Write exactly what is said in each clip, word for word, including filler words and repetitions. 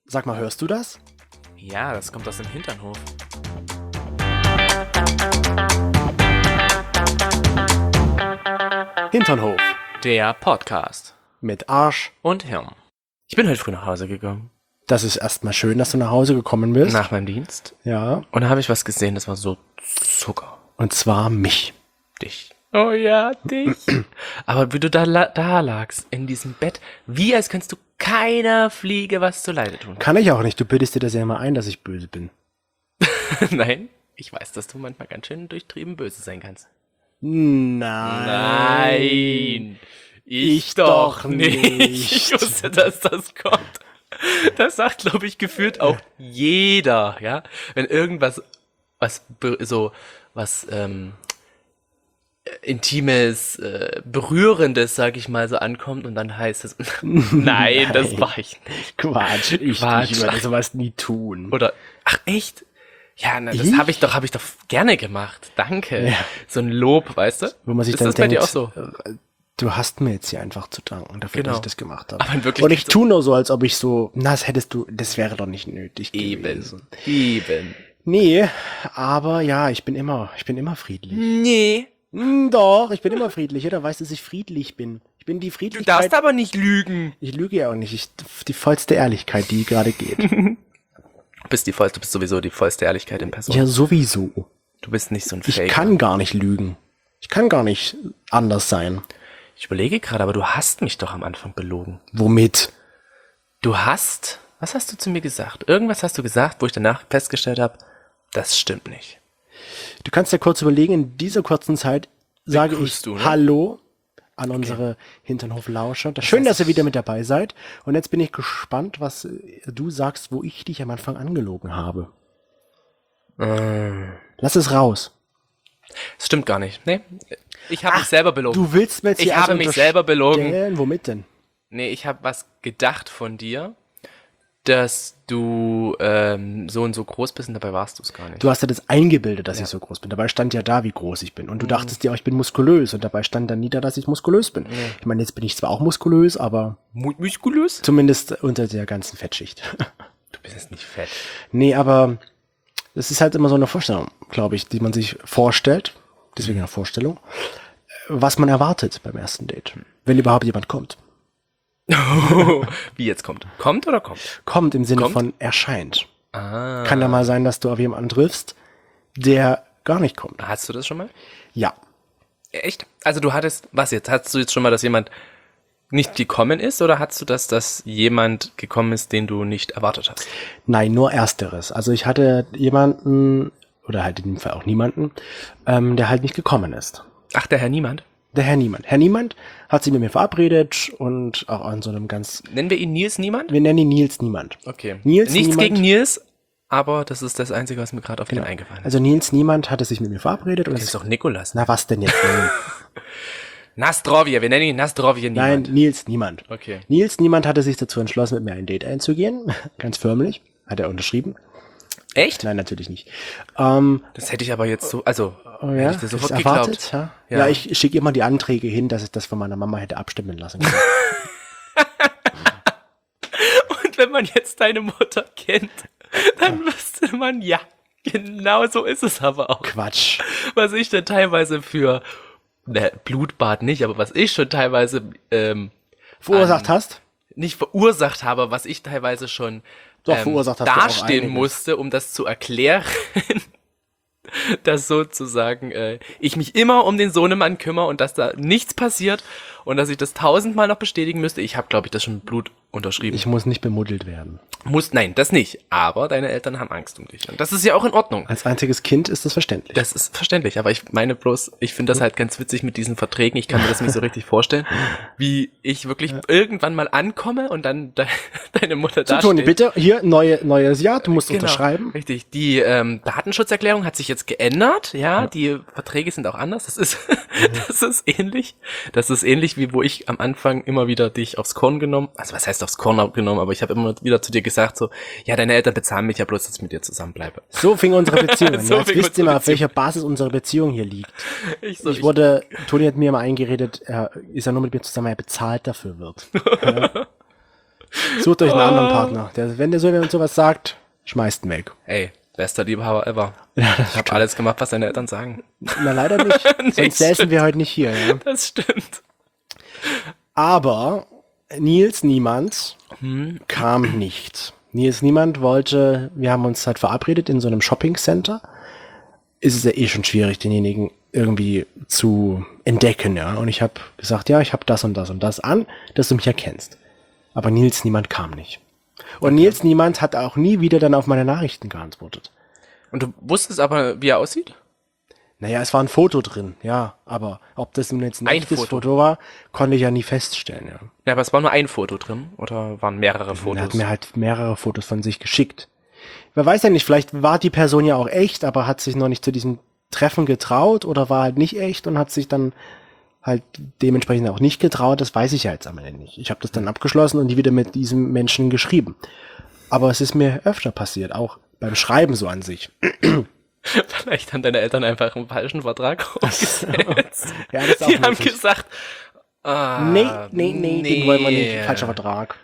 Sag mal, hörst du das? Ja, das kommt aus dem Hinternhof. Hinternhof. Der Podcast. Mit Arsch. Und Hirn. Ich bin heute früh nach Hause gegangen. Das ist erstmal schön, dass du nach Hause gekommen bist. Nach meinem Dienst. Ja. Und da habe ich was gesehen, das war so Zucker. Und zwar mich. Dich. Oh ja, dich. Aber wie du da, la- da lagst, in diesem Bett, wie als könntest du keiner Fliege was zuleide tun. Kann ich auch nicht. Du bildest dir das ja immer ein, dass ich böse bin. Nein, ich weiß, dass du manchmal ganz schön durchtrieben böse sein kannst. Nein. Nein. Ich, Ich doch nicht. Ich wusste, dass das kommt. Das sagt, glaube ich, gefühlt auch jeder, ja. Wenn irgendwas, was be- so, was ähm, Intimes, äh, Berührendes, sag ich mal, so ankommt und dann heißt es, nein, das Nein. war ich nicht. Quatsch. Ich, Quatsch. ich würde sowas nie tun. Oder, ach echt? Ja, na, das Ich? habe ich doch, habe ich doch gerne gemacht. Danke. Ja. So ein Lob, weißt du? Wo man sich Ist dann das bei denkt, dir auch so? äh, du hast mir jetzt hier einfach zu danken dafür, Genau. dass ich das gemacht habe. Aber in Wirklichkeit Und ich so- tue nur so, als ob ich so, na, das hättest du, das wäre doch nicht nötig Eben. gewesen. Eben. Nee, aber ja, ich bin immer, ich bin immer friedlich. Nee. Hm, doch, ich bin immer friedlich. Jeder weiß, dass ich friedlich bin. Ich bin die Du Friedlichkeit. darfst aber nicht lügen. Ich lüge ja auch nicht. Ich, die vollste Ehrlichkeit, die gerade geht. Du bist die voll, du bist sowieso die vollste Ehrlichkeit in Person. Ja, sowieso. Du bist nicht so ein Ich Fake. kann gar nicht lügen. Ich kann gar nicht anders sein. Ich überlege gerade, aber du hast mich doch am Anfang belogen. Womit? Du hast, was hast du zu mir gesagt? Irgendwas hast du gesagt, wo ich danach festgestellt habe, das stimmt nicht. Du kannst dir kurz überlegen, in dieser kurzen Zeit sage ich Begrüßt du, ne? Hallo an unsere Hinternhof-Lauscher. Schön, dass ihr wieder mit dabei seid. Und jetzt bin ich gespannt, was äh, du sagst, wo ich dich am Anfang angelogen habe. Lass es raus. Das stimmt gar nicht. Nee, ich habe mich selber belogen. Du willst mir jetzt Ich hier habe also mich selber belogen. unterstellen? Womit denn? Nee, ich habe was gedacht von dir, dass du ähm, so und so groß bist und dabei warst du es gar nicht. Du hast dir das eingebildet, dass ich so groß bin. Dabei stand ja da, wie groß ich bin. Und du dachtest dir, auch, ich bin muskulös. Und dabei stand dann nieder, dass ich muskulös bin. Ich meine, jetzt bin ich zwar auch muskulös, aber Mu- Muskulös? zumindest unter der ganzen Fettschicht. Du bist jetzt nicht fett. Nee, aber es ist halt immer so eine Vorstellung, glaube ich, die man sich vorstellt. Deswegen eine Vorstellung. Was man erwartet beim ersten Date. Wenn überhaupt jemand kommt. Wie jetzt kommt? Kommt oder kommt? Kommt im Sinne Kommt? von erscheint. Ah. Kann da mal sein, dass du auf jemanden triffst, der gar nicht kommt. Hast du das schon mal? Ja. Echt? Also du hattest, was jetzt? Hattest du jetzt schon mal, dass jemand nicht gekommen ist oder hattest du das, dass jemand gekommen ist, den du nicht erwartet hast? Nein, nur Ersteres. Also ich hatte jemanden, oder halt in dem Fall auch niemanden, ähm, der halt nicht gekommen ist. Ach, der Herr Niemand? Der Herr Niemand. Herr Niemand hat sich mit mir verabredet und auch an so einem ganz, Nennen wir ihn Nils Niemand? wir nennen ihn Nils Niemand. Okay. Nils Nichts Niemand. gegen Nils, aber das ist das Einzige, was mir gerade auf den eingefallen ist. Also Nils Niemand hatte sich mit mir verabredet und Das es ist doch Nikolas. Ne? na was denn jetzt? Nein, Nastrovje, wir nennen ihn Nastrovje Nein, Niemand. Nils Niemand. Okay. Nils Niemand hatte sich dazu entschlossen, mit mir ein Date einzugehen. Ganz förmlich. Hat er unterschrieben. Echt? Nein, natürlich nicht. Ähm, Das hätte ich aber jetzt so, also, oh hätte ja, ich dir ist sofort erwartet, geglaubt. ja? Ja. Ja, ich schicke immer die Anträge hin, dass ich das von meiner Mama hätte abstimmen lassen können. Und wenn man jetzt deine Mutter kennt, dann wüsste man, ja, genau so ist es aber auch. Quatsch. Was ich dann teilweise für, ne, Blutbad nicht, aber was ich schon teilweise, ähm, Verursacht an- hast? nicht verursacht habe, was ich teilweise schon Doch, verursacht hast du auch dastehen einiges. musste, um das zu erklären, dass sozusagen äh, ich mich immer um den Sohnemann kümmere und dass da nichts passiert und dass ich das tausendmal noch bestätigen müsste. Ich habe, glaube ich, das schon mit Blut unterschrieben. Ich muss nicht bemuddelt werden. Muss, nein, das nicht. Aber deine Eltern haben Angst um dich. Und das ist ja auch in Ordnung. Als einziges Kind ist das verständlich. Das ist verständlich, aber ich meine bloß, ich finde das halt ganz witzig mit diesen Verträgen. Ich kann mir das nicht so richtig vorstellen, wie ich wirklich irgendwann mal ankomme und dann de deine Mutter so, da Toni, steht. bitte, hier, neue, neues Jahr, du musst Genau, unterschreiben. richtig. Die ähm, Datenschutzerklärung hat sich jetzt geändert, ja, die Verträge sind auch anders. Das ist, das ist ähnlich. Das ist ähnlich wie wo ich am Anfang immer wieder dich aufs Korn genommen, also was heißt aufs Korn genommen, aber ich habe immer wieder zu dir gesagt so, ja, deine Eltern bezahlen mich ja bloß, dass ich mit dir zusammenbleibe. So fing unsere Beziehung an. So Jetzt fing wisst ihr unsere mal, auf welcher Basis unsere Beziehung hier liegt. Ich, so, Ich wurde, Toni hat mir mal eingeredet, er ist ja nur mit mir zusammen, weil er bezahlt dafür wird. Ja. Sucht euch einen anderen Partner. Der, wenn der so wenn sowas sagt, schmeißt ihn weg. Ey, bester Liebhaber ever. Ja, das Ich habe alles gemacht, was deine Eltern sagen. Na, leider nicht. Sonst Nicht säßen stimmt. wir heute nicht hier. Ja. Das stimmt. Aber Nils Niemand kam nicht. Nils Niemand wollte, wir haben uns halt verabredet in so einem Shopping-Center. Ist es ja eh schon schwierig, denjenigen irgendwie zu entdecken, ja. Und ich habe gesagt, ja, ich habe das und das und das an, dass du mich erkennst. Aber Nils Niemand kam nicht. Und Nils Niemand hat auch nie wieder dann auf meine Nachrichten geantwortet. Und du wusstest aber, wie er aussieht? Naja, es war ein Foto drin, ja. Aber ob das nun jetzt ein, Ein echtes Foto. Foto war, konnte ich ja nie feststellen, ja. Ja, aber es war nur ein Foto drin. Oder waren mehrere Er Fotos? hat mir halt mehrere Fotos von sich geschickt. Wer weiß ja nicht, vielleicht war die Person ja auch echt, aber hat sich noch nicht zu diesem Treffen getraut oder war halt nicht echt und hat sich dann halt dementsprechend auch nicht getraut. Das weiß ich ja jetzt am Ende nicht. Ich habe das dann abgeschlossen und die wieder mit diesem Menschen geschrieben. Aber es ist mir öfter passiert, auch beim Schreiben so an sich. Vielleicht haben deine Eltern einfach einen falschen Vertrag aufgesetzt. Ja, das ist auch Die haben möglich. gesagt, ah, Nee, nee, nee, den wollen wir nicht. Falscher Vertrag.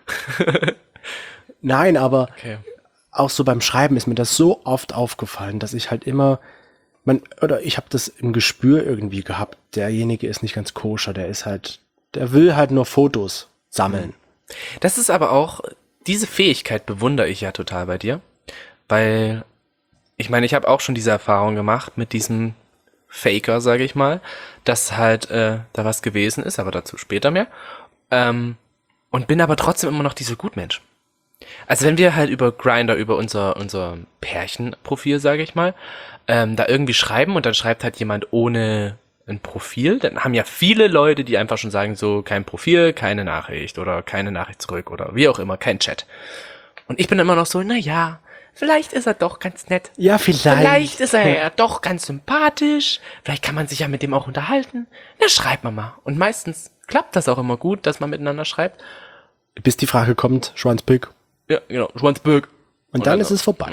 Nein, aber Okay. auch so beim Schreiben ist mir das so oft aufgefallen, dass ich halt immer, man, oder ich habe das im Gespür irgendwie gehabt, derjenige ist nicht ganz koscher, der ist halt, der will halt nur Fotos sammeln. Das ist aber auch, diese Fähigkeit bewundere ich ja total bei dir, weil ich meine, ich habe auch schon diese Erfahrung gemacht mit diesem Faker, sage ich mal, dass halt äh, da was gewesen ist, aber dazu später mehr. Ähm, und bin aber trotzdem immer noch dieser Gutmensch. Also wenn wir halt über Grindr, über unser unser Pärchenprofil, sage ich mal, ähm, da irgendwie schreiben und dann schreibt halt jemand ohne ein Profil, dann haben ja viele Leute, die einfach schon sagen, so kein Profil, keine Nachricht oder keine Nachricht zurück oder wie auch immer, kein Chat. Und ich bin immer noch so, na ja, vielleicht ist er doch ganz nett. Ja, vielleicht. Vielleicht ist er ja doch ganz sympathisch. Vielleicht kann man sich ja mit dem auch unterhalten. Na, schreibt man mal. Und meistens klappt das auch immer gut, dass man miteinander schreibt. Bis die Frage kommt, Schwanzpick. Ja, genau, Schwanzböck. Und dann ist es vorbei.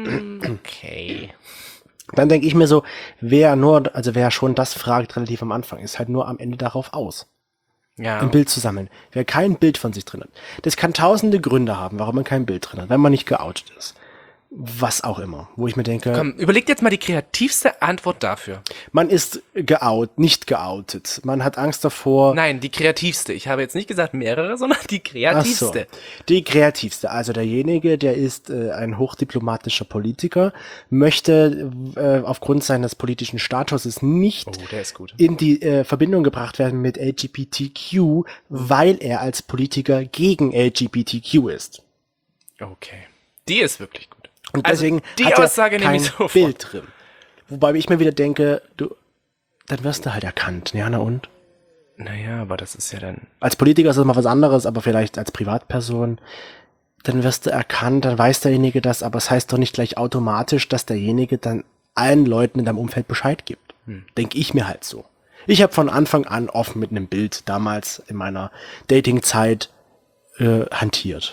Okay. Dann denke ich mir so, wer nur, also wer schon das fragt relativ am Anfang, ist halt nur am Ende darauf aus, Ja. ein Bild zu sammeln. Wer kein Bild von sich drin hat, das kann tausende Gründe haben, warum man kein Bild drin hat, wenn man nicht geoutet ist. Was auch immer. Wo ich mir denke, Komm, überlegt jetzt mal die kreativste Antwort dafür. man ist geout, nicht geoutet. Man hat Angst davor. Nein, die kreativste. Ich habe jetzt nicht gesagt mehrere, sondern die Ach so, kreativste. die kreativste. Also derjenige, der ist äh, ein hochdiplomatischer Politiker, möchte äh, aufgrund seines politischen Statuses nicht Oh, der ist gut. in die äh, Verbindung gebracht werden mit L G B T Q, weil er als Politiker gegen L G B T Q ist. Okay. Die ist wirklich gut. Und Also, deswegen die hat er Aussage nehme kein ich sofort. Bild drin. Wobei ich mir wieder denke, du, dann wirst du halt erkannt. Ja, na und? Naja, aber das ist ja dann... Als Politiker ist das mal was anderes, aber vielleicht als Privatperson, dann wirst du erkannt, dann weiß derjenige das, aber es heißt doch nicht gleich automatisch, dass derjenige dann allen Leuten in deinem Umfeld Bescheid gibt. Hm. Denke ich mir halt so. Ich habe von Anfang an offen mit einem Bild damals in meiner Datingzeit äh, hantiert.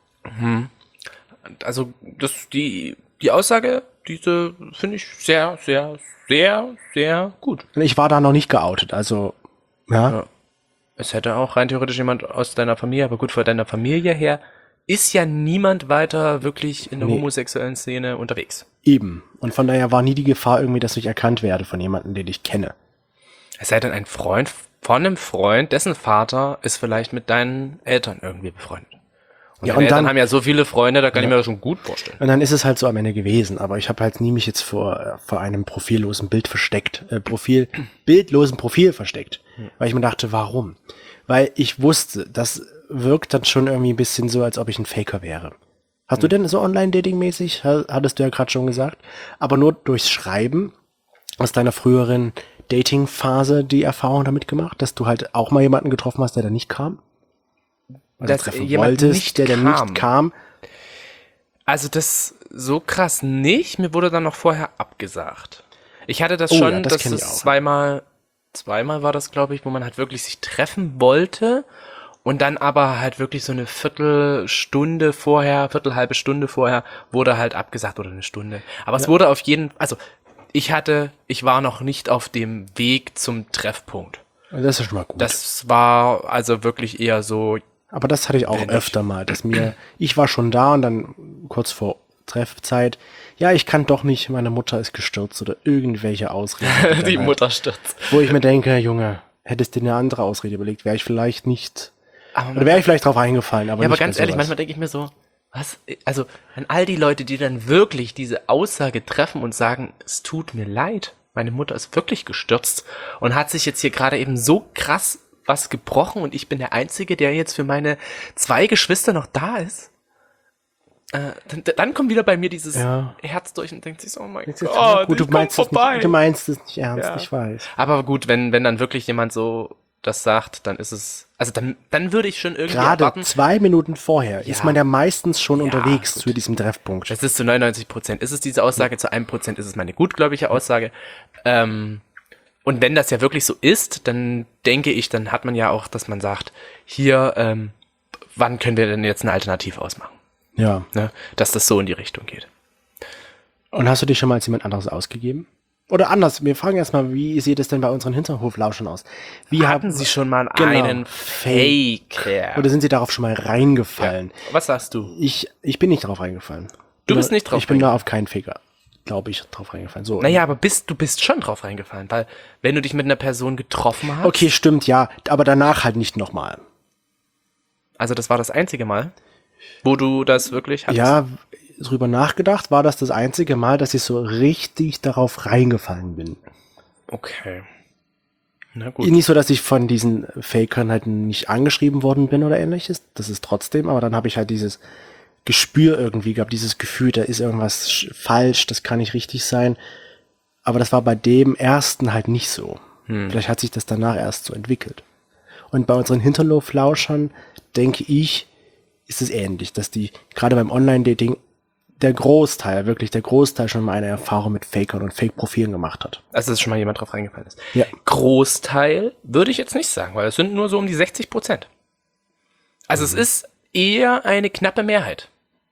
Also, das, die, die Aussage, diese finde ich sehr, sehr, sehr, sehr gut. Und ich war da noch nicht geoutet, also ja. Ja. Es hätte auch rein theoretisch jemand aus deiner Familie, aber gut, von deiner Familie her ist ja niemand weiter wirklich in der Nee. homosexuellen Szene unterwegs. Eben. Und von daher war nie die Gefahr irgendwie, dass ich erkannt werde von jemandem, den ich kenne. Es sei denn, ein Freund von einem Freund, dessen Vater ist vielleicht mit deinen Eltern irgendwie befreundet. Und Ja, deine und dann- Eltern haben ja so viele Freunde, da kann ich mir das schon gut vorstellen. Und dann ist es halt so am Ende gewesen. Aber ich habe halt nie mich jetzt vor, äh, vor einem profillosen Bild versteckt. Äh, Profil, bildlosen Profil versteckt. Weil ich mir dachte, warum? Weil ich wusste, das wirkt dann schon irgendwie ein bisschen so, als ob ich ein Faker wäre. Hast du denn so Online-Dating-mäßig? Ha- Hattest du ja gerade schon gesagt. Aber nur durchs Schreiben aus deiner früheren Dating-Phase die Erfahrung damit gemacht, dass du halt auch mal jemanden getroffen hast, der da nicht kam? Also Dass treffen jemand wolltest, nicht der dann kam. nicht kam. Also das so krass nicht. Mir wurde dann noch vorher abgesagt. Ich hatte das Oh schon, ja, das dass kenn ich es auch. zweimal, zweimal war das, glaube ich, wo man halt wirklich sich treffen wollte und dann aber halt wirklich so eine Viertelstunde vorher, Viertel, halbe Stunde vorher wurde halt abgesagt oder eine Stunde. Aber es wurde auf jeden, also ich hatte, ich war noch nicht auf dem Weg zum Treffpunkt. Das ist schon mal gut. Das war also wirklich eher so, Aber das hatte ich auch Wenn öfter mal, dass mir, ich war schon da und dann kurz vor Treffzeit, ja, ich kann doch nicht, meine Mutter ist gestürzt oder irgendwelche Ausreden. Die dann halt, Mutter stürzt. wo ich mir denke, Junge, hättest du dir eine andere Ausrede überlegt, wäre ich vielleicht nicht, Aber oder wäre ich vielleicht drauf eingefallen, aber ja, aber nicht ganz bei ehrlich, sowas. manchmal denke ich mir so, was, also an all die Leute, die dann wirklich diese Aussage treffen und sagen, es tut mir leid, meine Mutter ist wirklich gestürzt und hat sich jetzt hier gerade eben so krass was gebrochen und ich bin der Einzige, der jetzt für meine zwei Geschwister noch da ist. Äh, dann, dann kommt wieder bei mir dieses Ja. Herz durch und denkt sich so, oh mein Jetzt ist- Gott, gut, du ich komm meinst, es vorbei. nicht, du meinst es nicht ernst, Ja. ich weiß. Aber gut, wenn, wenn dann wirklich jemand so das sagt, dann ist es, also dann, dann würde ich schon irgendwie Gerade erwarten, zwei Minuten vorher Ja. ist man ja meistens schon Ja, unterwegs gut. zu diesem Treffpunkt. das ist zu neunundneunzig Prozent ist es diese Aussage, zu einem Prozent ist es meine gutgläubige Aussage. Ähm, und wenn das ja wirklich so ist, dann denke ich, dann hat man ja auch, dass man sagt, hier, ähm, wann können wir denn jetzt eine Alternative ausmachen? Ja. Ne? Dass das so in die Richtung geht. Und hast du dich schon mal als jemand anderes ausgegeben? Oder anders, wir fragen erstmal, wie sieht es denn bei unseren Hinterhoflauschern aus? Wie Hatten haben Sie schon mal Genau. einen Faker? Oder sind Sie darauf schon mal reingefallen? Was sagst du? Ich, ich bin nicht drauf reingefallen. Du bist nicht drauf Ich bin da auf keinen Faker, glaube ich, drauf reingefallen. So. Naja, aber bist, du bist schon drauf reingefallen, weil wenn du dich mit einer Person getroffen hast, Okay, stimmt, ja. Aber danach halt nicht nochmal. also das war das einzige Mal, wo du das wirklich hattest. Ja, drüber nachgedacht, war das das einzige Mal, dass ich so richtig darauf reingefallen bin. Okay. Na gut. Nicht so, dass ich von diesen Fakern halt nicht angeschrieben worden bin oder ähnliches. Das ist trotzdem, aber dann habe ich halt dieses Gespür irgendwie gehabt, dieses Gefühl, da ist irgendwas sch- falsch, das kann nicht richtig sein. Aber das war bei dem ersten halt nicht so. Vielleicht hat sich das danach erst so entwickelt. Und bei unseren Hinterhoflauschern, denke ich, ist es ähnlich, dass die gerade beim Online-Dating der Großteil, wirklich der Großteil schon mal eine Erfahrung mit Fakern und Fake-Profilen gemacht hat. Also, dass schon mal jemand drauf reingefallen ist. Ja. Großteil würde ich jetzt nicht sagen, weil es sind nur so um die sechzig Prozent. Also es ist eher eine knappe Mehrheit,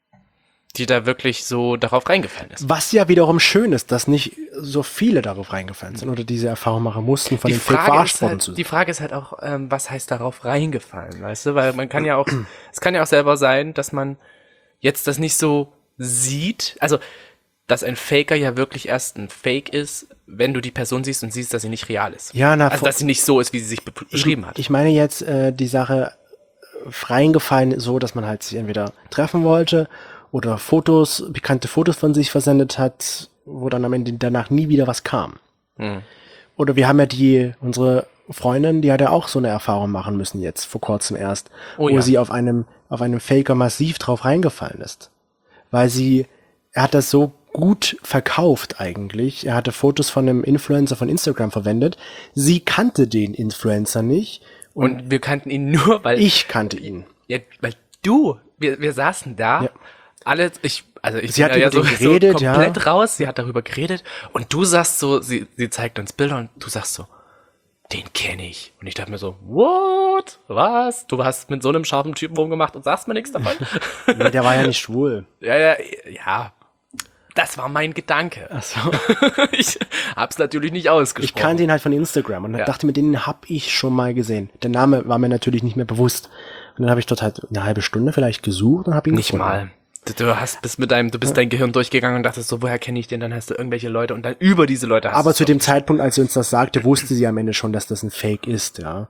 die da wirklich so darauf reingefallen ist. Was ja wiederum schön ist, dass nicht so viele darauf reingefallen sind oder diese Erfahrung machen mussten, von Die den Fake Frage, verarscht ist worden halt, zu sein. die Frage ist halt auch, ähm, was heißt darauf reingefallen, weißt du? Weil man kann ja auch, es kann ja auch selber sein, dass man jetzt das nicht so sieht, also dass ein Faker ja wirklich erst ein Fake ist, wenn du die Person siehst und siehst, dass sie nicht real ist. Ja, na, also vor- dass sie nicht so ist, wie sie sich be beschrieben hat. Ich meine jetzt äh, die Sache äh, reingefallen so, dass man halt sich entweder treffen wollte oder Fotos, bekannte Fotos von sich versendet hat, wo dann am Ende danach nie wieder was kam. Hm. Oder wir haben ja die, unsere Freundin, die hat ja auch so eine Erfahrung machen müssen jetzt, vor kurzem erst, Oh wo ja. sie auf einem, auf einem Faker massiv drauf reingefallen ist. Weil sie, er hat das so gut verkauft eigentlich. Er hatte Fotos von einem Influencer von Instagram verwendet. Sie kannte den Influencer nicht. Und wir kannten ihn nur, weil Ich kannte ihn. Ja, weil du, wir, wir saßen da, Ja. alle, ich, also ich Sie bin hat ja mit so, ihm geredet, so ja. komplett raus, sie hat darüber geredet und du sagst so, sie, sie zeigt uns Bilder und du sagst so, den kenne ich. Und ich dachte mir so, what? Was? Du hast mit so einem scharfen Typen rumgemacht und sagst mir nichts davon? Nee, der war ja nicht schwul. ja, ja, ja. Das war mein Gedanke. Ach so. Ich hab's natürlich nicht Ich ausgesprochen. kannte ihn halt von Instagram und Ja. dachte mir, den hab ich schon mal gesehen. Der Name war mir natürlich nicht mehr bewusst. Und dann habe ich dort halt eine halbe Stunde vielleicht gesucht und habe ihn Nicht gefunden. mal. Du, du hast bist mit deinem, du bist dein Gehirn durchgegangen und dachtest so, woher kenne ich den? Dann hast du irgendwelche Leute und dann über diese Leute hast Aber du's zu doch. dem Zeitpunkt, als sie uns das sagte, wusste sie am Ende schon, dass das ein Fake ist, ja.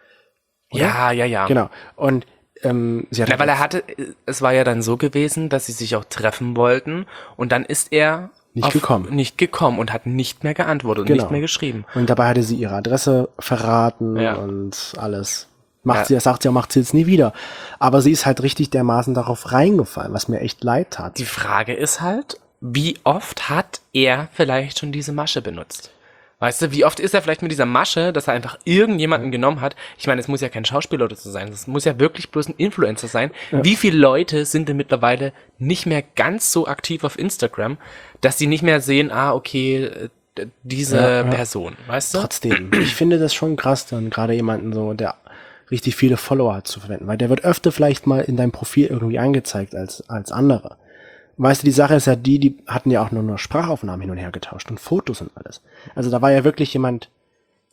Ja, ja, ja. Genau. Und ähm, sie hat Ja, weil er hatte, es war ja dann so gewesen, dass sie sich auch treffen wollten und dann ist er Nicht gekommen. nicht gekommen und hat nicht mehr geantwortet und Genau. nicht mehr geschrieben. Und dabei hatte sie ihre Adresse verraten Ja. und alles. Macht Ja. sie, das sagt sie auch, macht sie jetzt nie wieder. Aber sie ist halt richtig dermaßen darauf reingefallen, was mir echt leid tat. Die Frage ist halt, wie oft hat er vielleicht schon diese Masche benutzt? Weißt du, wie oft ist er vielleicht mit dieser Masche, dass er einfach irgendjemanden genommen hat? Ich meine, es muss ja kein Schauspieler oder so sein, es muss ja wirklich bloß ein Influencer sein. Wie viele Leute sind denn mittlerweile nicht mehr ganz so aktiv auf Instagram, dass sie nicht mehr sehen, ah, okay, äh, diese Ja, ja. Person, weißt du? Trotzdem, ich finde das schon krass, dann gerade jemanden so, der richtig viele Follower hat zu verwenden, weil der wird öfter vielleicht mal in deinem Profil irgendwie angezeigt als, als andere. Weißt du, die Sache ist ja die, die hatten ja auch nur noch Sprachaufnahmen hin und her getauscht und Fotos und alles. Also da war ja wirklich jemand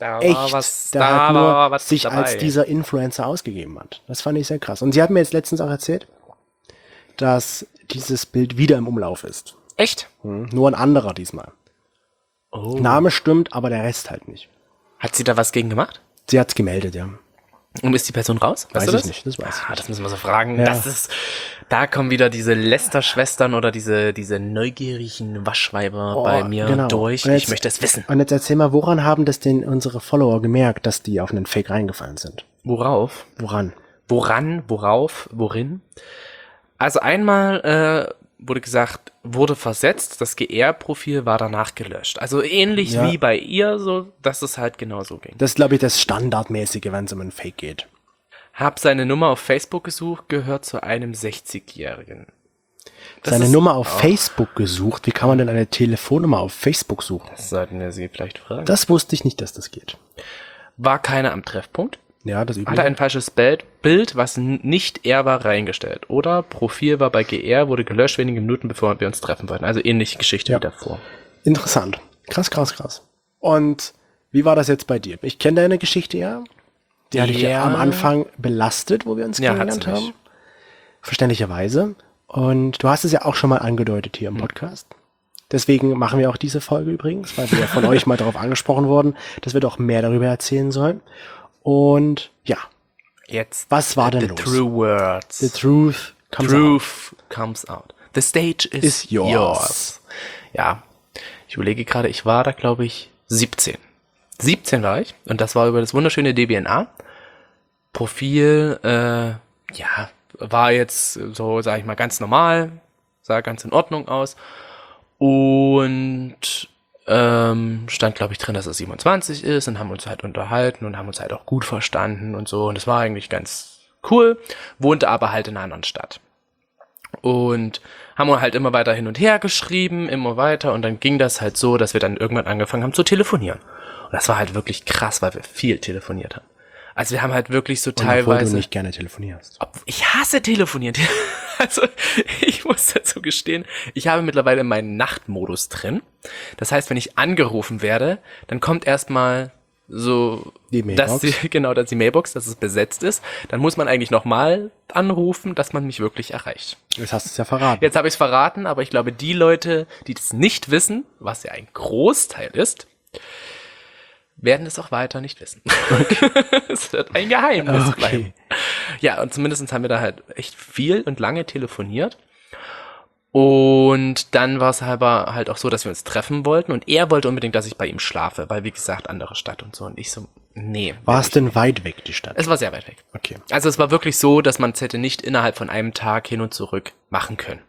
Da war echt, was, der da halt war nur was sich dabei. als dieser Influencer ausgegeben hat. Das fand ich sehr krass. Und sie hat mir jetzt letztens auch erzählt, dass dieses Bild wieder im Umlauf ist. Echt? Hm, nur ein anderer diesmal. Oh. Name stimmt, aber der Rest halt nicht. Hat sie da was gegen gemacht? Sie hat's gemeldet, ja. Und ist die Person raus? Weißt Weiß du ich das? nicht, das weiß ich Ah, nicht. das müssen wir so fragen. Ja. Das ist, da kommen wieder diese Lester-Schwestern oder diese, diese neugierigen Waschweiber Oh, bei mir genau. durch. Und jetzt- Ich möchte es wissen. Und jetzt erzähl mal, woran haben das denn unsere Follower gemerkt, dass die auf einen Fake reingefallen sind? Worauf? Woran? Woran? Worauf? Worin? Also einmal äh, wurde gesagt, wurde versetzt, das G R-Profil war danach gelöscht. Also ähnlich Ja. wie bei ihr, so dass es halt genauso ging. Das ist, glaube ich, das Standardmäßige, wenn es um einen Fake geht. Hab seine Nummer auf Facebook gesucht, gehört zu einem sechzigjährigen. Das Seine ist- Nummer auf Facebook gesucht. Wie kann man denn eine Telefonnummer auf Facebook suchen? Das sollten wir sie vielleicht fragen. Das wusste ich nicht, dass das geht. War keiner am Treffpunkt. Ja, das Hat er übliche. ein falsches Bild, Bild, was n- nicht er war, reingestellt. Oder Profil war bei G R, wurde gelöscht wenige Minuten, bevor wir uns treffen wollten. Also ähnliche Geschichte Ja. wie davor. Interessant. Krass, krass, krass. Und wie war das jetzt bei dir? Ich kenne deine Geschichte ja. Die hatte ich ja Ja. am Anfang belastet, wo wir uns Ja, hat kennengelernt sie nicht. haben. Verständlicherweise. Und du hast es ja auch schon mal angedeutet hier im Podcast. Deswegen machen wir auch diese Folge übrigens, weil wir ja von euch mal darauf angesprochen wurden, dass wir doch mehr darüber erzählen sollen. Und ja, Jetzt was war denn the los? true words. The truth comes out. Truth comes out. The stage is, Is yours. yours. Ja, ich überlege gerade, ich war da, glaube ich, siebzehn. siebzehn war ich und das war über das wunderschöne D B N A. Profil, äh, ja, war jetzt so, sage ich mal, ganz normal, sah ganz in Ordnung aus und ähm, stand, glaube ich, drin, dass er siebenundzwanzig ist und haben uns halt unterhalten und haben uns halt auch gut verstanden und so und das war eigentlich ganz cool, wohnte aber halt in einer anderen Stadt. Und haben wir halt immer weiter hin und her geschrieben, immer weiter und dann ging das halt so, dass wir dann irgendwann angefangen haben zu telefonieren. Und das war halt wirklich krass, weil wir viel telefoniert haben. Also wir haben halt wirklich so Und obwohl teilweise... du nicht gerne telefonierst. Ob- Ich hasse telefonieren. Also ich muss dazu gestehen, ich habe mittlerweile meinen Nachtmodus drin. Das heißt, wenn ich angerufen werde, dann kommt erstmal so, Die dass Mailbox. die, genau, dass die Mailbox, dass es besetzt ist. Dann muss man eigentlich nochmal anrufen, dass man mich wirklich erreicht. Jetzt hast du es ja verraten. Jetzt habe ich es verraten, aber ich glaube, die Leute, die das nicht wissen, was ja ein Großteil ist, werden es auch weiter nicht wissen. Es wird ein Geheimnis Okay. bleiben. Ja, und zumindest haben wir da halt echt viel und lange telefoniert. Und dann war es aber halt auch so, dass wir uns treffen wollten und er wollte unbedingt, dass ich bei ihm schlafe, weil wie gesagt, andere Stadt und so. Und ich so, nee. War es denn weit weg, die Stadt? Es war sehr weit weg. Okay. Also es war wirklich so, dass man es hätte nicht innerhalb von einem Tag hin und zurück machen können.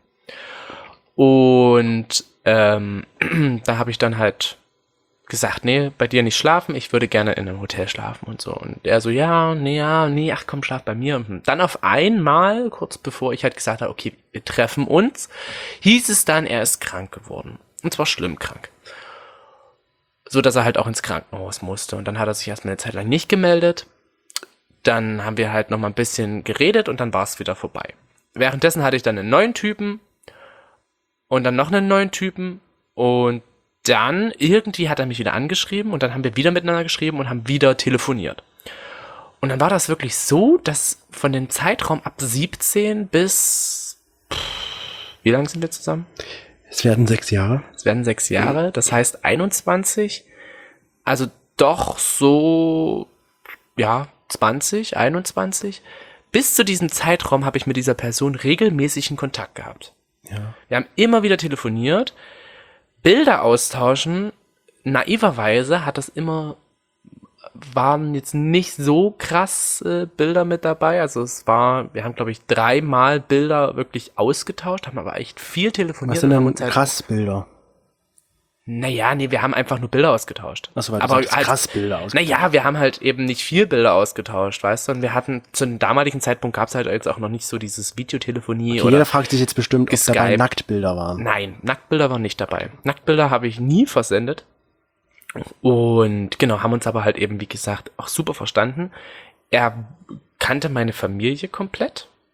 Und ähm, da habe ich dann halt gesagt, nee, bei dir nicht schlafen, ich würde gerne in einem Hotel schlafen und so. Und er so, ja, nee, ja, nee, ach komm, schlaf bei mir. Und dann auf einmal, kurz bevor ich halt gesagt habe, okay, wir treffen uns, hieß es dann, er ist krank geworden. Und zwar schlimm krank. So, dass er halt auch ins Krankenhaus musste. Und dann hat er sich erstmal eine Zeit lang nicht gemeldet. Dann haben wir halt noch mal ein bisschen geredet und dann war es wieder vorbei. Währenddessen hatte ich dann einen neuen Typen und dann noch einen neuen Typen und dann irgendwie hat er mich wieder angeschrieben und dann haben wir wieder miteinander geschrieben und haben wieder telefoniert. Und dann war das wirklich so, dass von dem Zeitraum ab siebzehn bis, pff, wie lange sind wir zusammen? Es werden sechs Jahre. Es werden sechs Jahre, das heißt einundzwanzig, also doch so, ja, zwanzig, einundzwanzig. Bis zu diesem Zeitraum habe ich mit dieser Person regelmäßigen Kontakt gehabt. Ja. Wir haben immer wieder telefoniert, Bilder austauschen. Naiverweise hat das immer, waren jetzt nicht so krass äh, Bilder mit dabei. Also es war, wir haben glaube ich dreimal Bilder wirklich ausgetauscht, haben aber echt viel telefoniert. Was sind und haben denn uns halt- krass Bilder? Naja, nee, wir haben einfach nur Bilder ausgetauscht. Achso, weil du aber sagtest, halt, krass Bilder aus. Naja, wir haben halt eben nicht viel Bilder ausgetauscht, weißt du? Und wir hatten, zu dem damaligen Zeitpunkt gab es halt jetzt auch noch nicht so dieses Videotelefonie Okay, oder... jeder fragt sich jetzt bestimmt, ob dabei geskypt. Nacktbilder waren. Nein, Nacktbilder waren nicht dabei. Nacktbilder habe ich nie versendet. Und genau, haben uns aber halt eben, wie gesagt, auch super verstanden. Er kannte meine Familie komplett.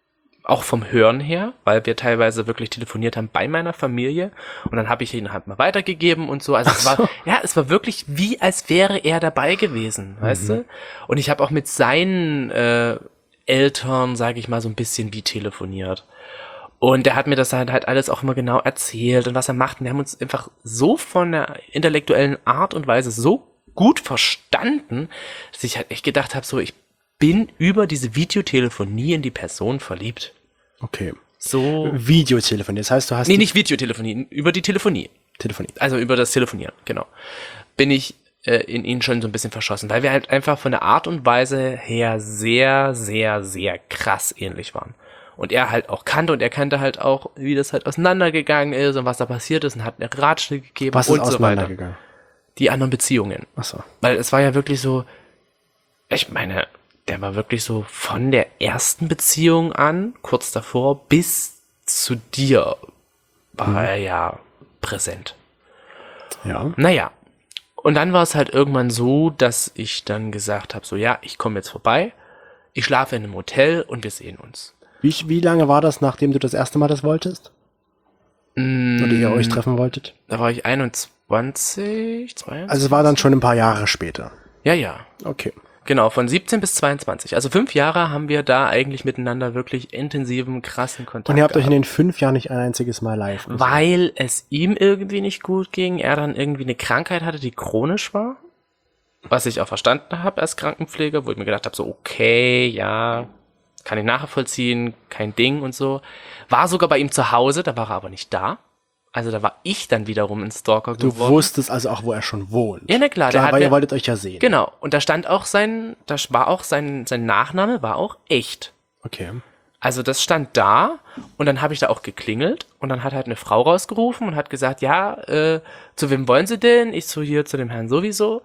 auch vom Hören her, weil wir teilweise wirklich telefoniert haben bei meiner Familie und dann habe ich ihn halt mal weitergegeben und so. Also es Ach so. war, ja, es war wirklich wie, als wäre er dabei gewesen, weißt du? Und ich habe auch mit seinen äh, Eltern, sage ich mal, so ein bisschen wie telefoniert. Und er hat mir das halt, halt alles auch immer genau erzählt und was er macht. Und wir haben uns einfach so von der intellektuellen Art und Weise so gut verstanden, dass ich halt echt gedacht habe, so ich bin über diese Videotelefonie in die Person verliebt. Okay. So. Videotelefonie. Das heißt, du hast Nee, die nicht Videotelefonie, über die Telefonie. Telefonie. Also über das Telefonieren, genau. Bin ich äh, in ihn schon so ein bisschen verschossen, weil wir halt einfach von der Art und Weise her sehr, sehr, sehr krass ähnlich waren. Und er halt auch kannte und er kannte halt auch, wie das halt auseinandergegangen ist und was da passiert ist und hat eine Ratschläge gegeben Was ist und so weiter. auseinandergegangen? Die anderen Beziehungen. Ach so. Weil es war ja wirklich so, ich meine, der war wirklich so von der ersten Beziehung an, kurz davor, bis zu dir war Mhm. er ja präsent. Ja. Naja, und dann war es halt irgendwann so, dass ich dann gesagt habe, so ja, ich komme jetzt vorbei, ich schlafe in einem Hotel und wir sehen uns. Wie, wie lange war das, nachdem du das erste Mal das wolltest? Mm, Oder ihr euch treffen wolltet? Da war ich einundzwanzig, zweiundzwanzig. Also es war dann schon ein paar Jahre später. Ja, ja. Okay. Genau, von siebzehn bis zweiundzwanzig. Also fünf Jahre haben wir da eigentlich miteinander wirklich intensiven, krassen Kontakt Und ihr habt euch in gehabt. den fünf Jahren nicht ein einziges Mal live gesehen? Weil es ihm irgendwie nicht gut ging, er dann irgendwie eine Krankheit hatte, die chronisch war. Was ich auch verstanden habe als Krankenpfleger, wo ich mir gedacht habe, so okay, ja, kann ich nachvollziehen, kein Ding und so. War sogar bei ihm zu Hause, da war er aber nicht da. Also da war ich dann wiederum ein Stalker Du geworden. wusstest also auch, wo er schon wohnt. Ja, na klar. der Klar, hat weil mir- ihr wolltet euch ja sehen. Genau, und da stand auch sein, da war auch sein, sein Nachname war auch echt. Okay. Also das stand da und dann habe ich da auch geklingelt und dann hat halt eine Frau rausgerufen und hat gesagt, ja, äh, zu wem wollen Sie denn? Ich so hier zu dem Herrn sowieso.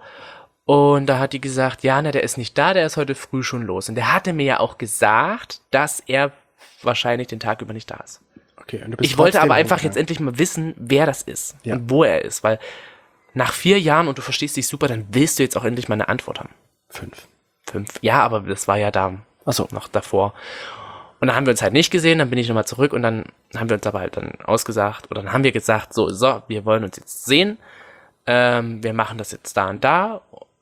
Und da hat die gesagt, ja, ne, der ist nicht da, der ist heute früh schon los. Und der hatte mir ja auch gesagt, dass er wahrscheinlich den Tag über nicht da ist. Okay. Und du bist Ich wollte trotzdem aber einfach jetzt hingegangen. endlich mal wissen, wer das ist Ja. und wo er ist, weil nach vier Jahren und du verstehst dich super, dann willst du jetzt auch endlich mal eine Antwort haben. Fünf. Fünf. Ja, aber das war ja da Ach so. noch davor. Und dann haben wir uns halt nicht gesehen, dann bin ich nochmal zurück und dann haben wir uns aber halt dann ausgesagt, oder dann haben wir gesagt, so, so, wir wollen uns jetzt sehen, ähm, wir machen das jetzt da und da